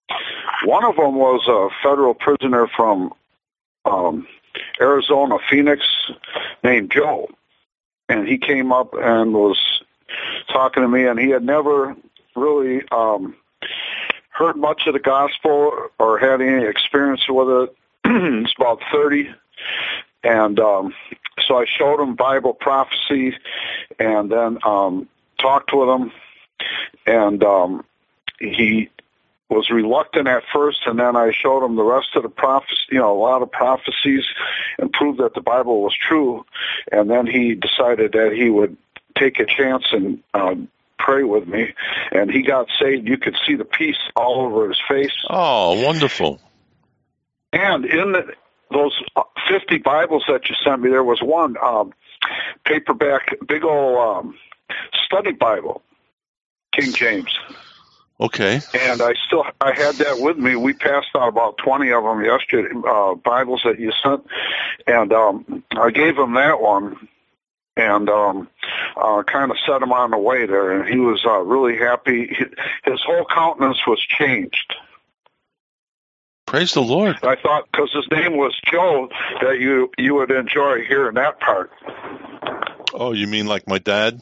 one of them was a federal prisoner from um, Arizona, Phoenix, named Joe, and he came up and was talking to me, and he had never really um, heard much of the gospel or had any experience with it. He's about thirty, and um, so I showed him Bible prophecy, and then um, talked with him, and um, he was reluctant at first, and then I showed him the rest of the prophecy, you know, a lot of prophecies, and proved that the Bible was true, and then he decided that he would take a chance and um, pray with me, and he got saved. You could see the peace all over his face. Oh, wonderful. And in the, those fifty Bibles that you sent me, there was one um, paperback, big old um, study Bible, King James. Okay. And I still, I had that with me. We passed out about twenty of them yesterday, uh, Bibles that you sent, and um, I gave him that one, and um, uh, kind of set him on the way there, and he was uh, really happy. His whole countenance was changed. Praise the Lord. I thought, because his name was Joe, that you you would enjoy hearing that part. Oh, you mean like my dad?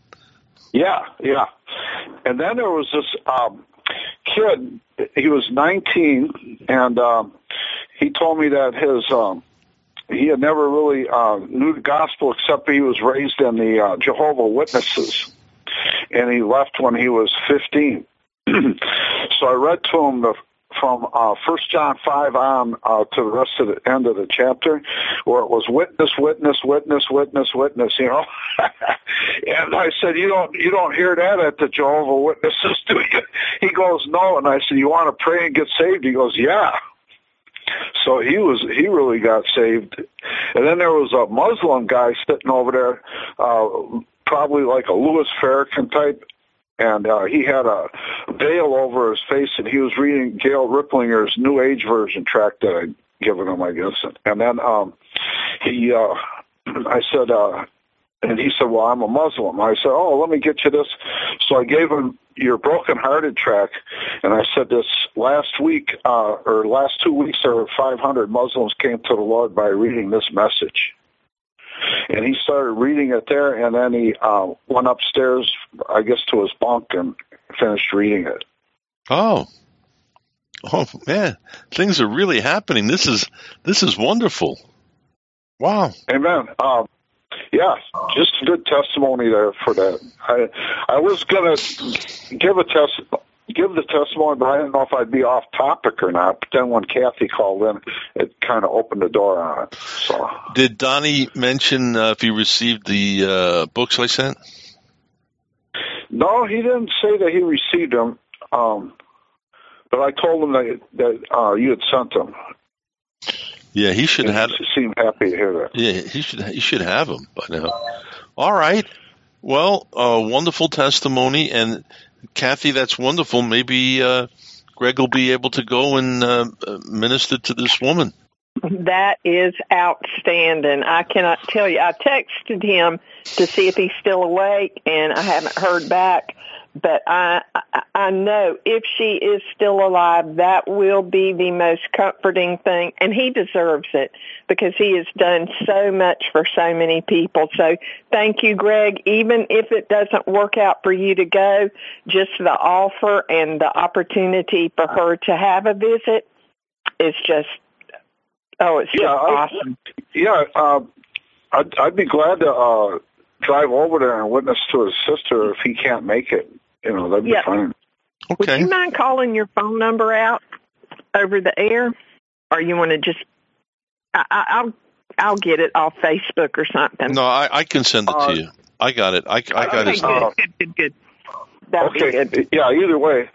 Yeah, yeah. And then there was this um, kid. He was nineteen, and um, he told me that his um, he had never really uh, knew the gospel except he was raised in the uh, Jehovah's Witnesses, and he left when he was fifteen. So I read to him the from uh, First John five on uh, to the rest of the end of the chapter, where it was witness, witness, witness, witness, witness. You know, and I said, "You don't, you don't hear that at the Jehovah's Witnesses, do you?" He goes, "No." And I said, "You want to pray and get saved?" He goes, "Yeah." So he was he really got saved. And then there was a Muslim guy sitting over there, uh, probably like a Louis Farrakhan type, and uh, he had a veil over his face, and he was reading Gail Riplinger's New Age version tract that I'd given him, I guess. And then um, he, uh, I said, uh, and he said, well, I'm a Muslim. I said, oh, let me get you this. So I gave him your Broken Hearted track, and I said this last week, uh, or last two weeks, there were five hundred Muslims came to the Lord by reading this message. And he started reading it there, and then he uh, went upstairs, I guess, to his bunk and finished reading it. Oh. Oh, man. Things are really happening. This is this is wonderful. Wow. Amen. Um, yeah, just a good testimony there for that. I I was going to give a test, give the testimony, but I didn't know if I'd be off topic or not. But then when Kathy called in, it kind of opened the door on it. So, did Donnie mention uh, if he received the uh, books I sent? No, he didn't say that he received them. Um, but I told him that that uh, you had sent them. Yeah, he should have. He seemed happy to hear that. Yeah, he should. He should have them by now. All right. Well, uh, wonderful testimony, and Kathy, that's wonderful. Maybe uh, Greg will be able to go and uh, minister to this woman. That is outstanding. I cannot tell you. I texted him to see if he's still awake, and I haven't heard back. But I, I know if she is still alive, that will be the most comforting thing. And he deserves it because he has done so much for so many people. So thank you, Greg. Even if it doesn't work out for you to go, just the offer and the opportunity for her to have a visit is just, oh, it's just yeah, awesome. I, yeah, uh, I'd, I'd be glad to uh, drive over there and witness to his sister if he can't make it. You know, that'd be yeah. fine. Okay. Would you mind calling your phone number out over the air, or you want to just? I, I'll I'll get it off Facebook or something. No, I, I can send it uh, to you. I got it. I, I got okay, his good, number. good, good, good. That'll okay. be good. Yeah. Either way.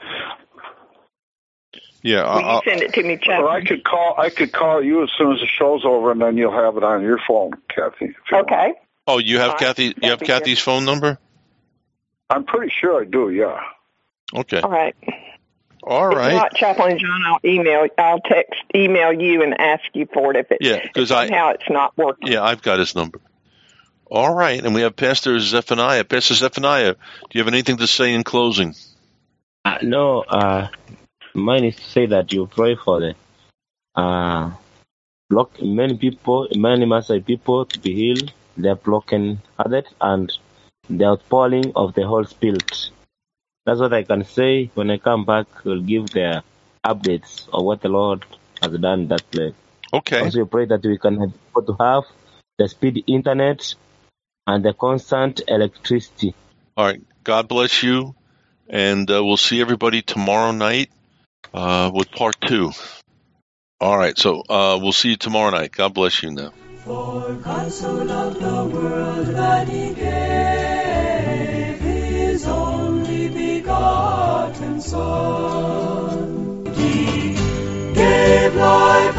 Yeah. Will I'll, you send it to me, Chuck? Or I could call. I could call you as soon as the show's over, and then you'll have it on your phone, Kathy. Okay. Want. oh, you have All Kathy. right. You have That'd be Kathy's phone number. I'm pretty sure I do. Yeah. Okay. All right. All If right. not, Chaplain John, I'll email, I'll text, email you and ask you for it if it, Yeah, because if I somehow it's not working. yeah, I've got his number. All right, and we have Pastor Zephaniah. Pastor Zephaniah, do you have anything to say in closing? Uh, no, uh, mine is to say that you pray for the uh, block many people, many Maasai people to be healed. They're broken hearted and the outpouring of the Holy Spirit. That's what I can say. When I come back, we'll give the updates of what the Lord has done in that place. Okay. Also, pray that we can have people to have the speed internet and the constant electricity. All right. God bless you, and uh, we'll see everybody tomorrow night uh, with part two. All right. So uh, we'll see you tomorrow night. God bless you now. For God so loved the world that he gave his only begotten Son. He gave life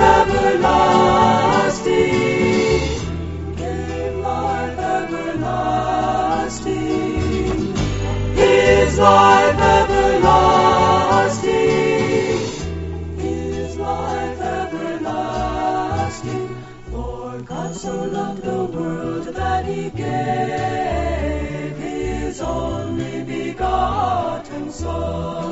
everlasting, gave life everlasting, his life everlasting, his life everlasting. For God so loved the world that he gave his only begotten Son.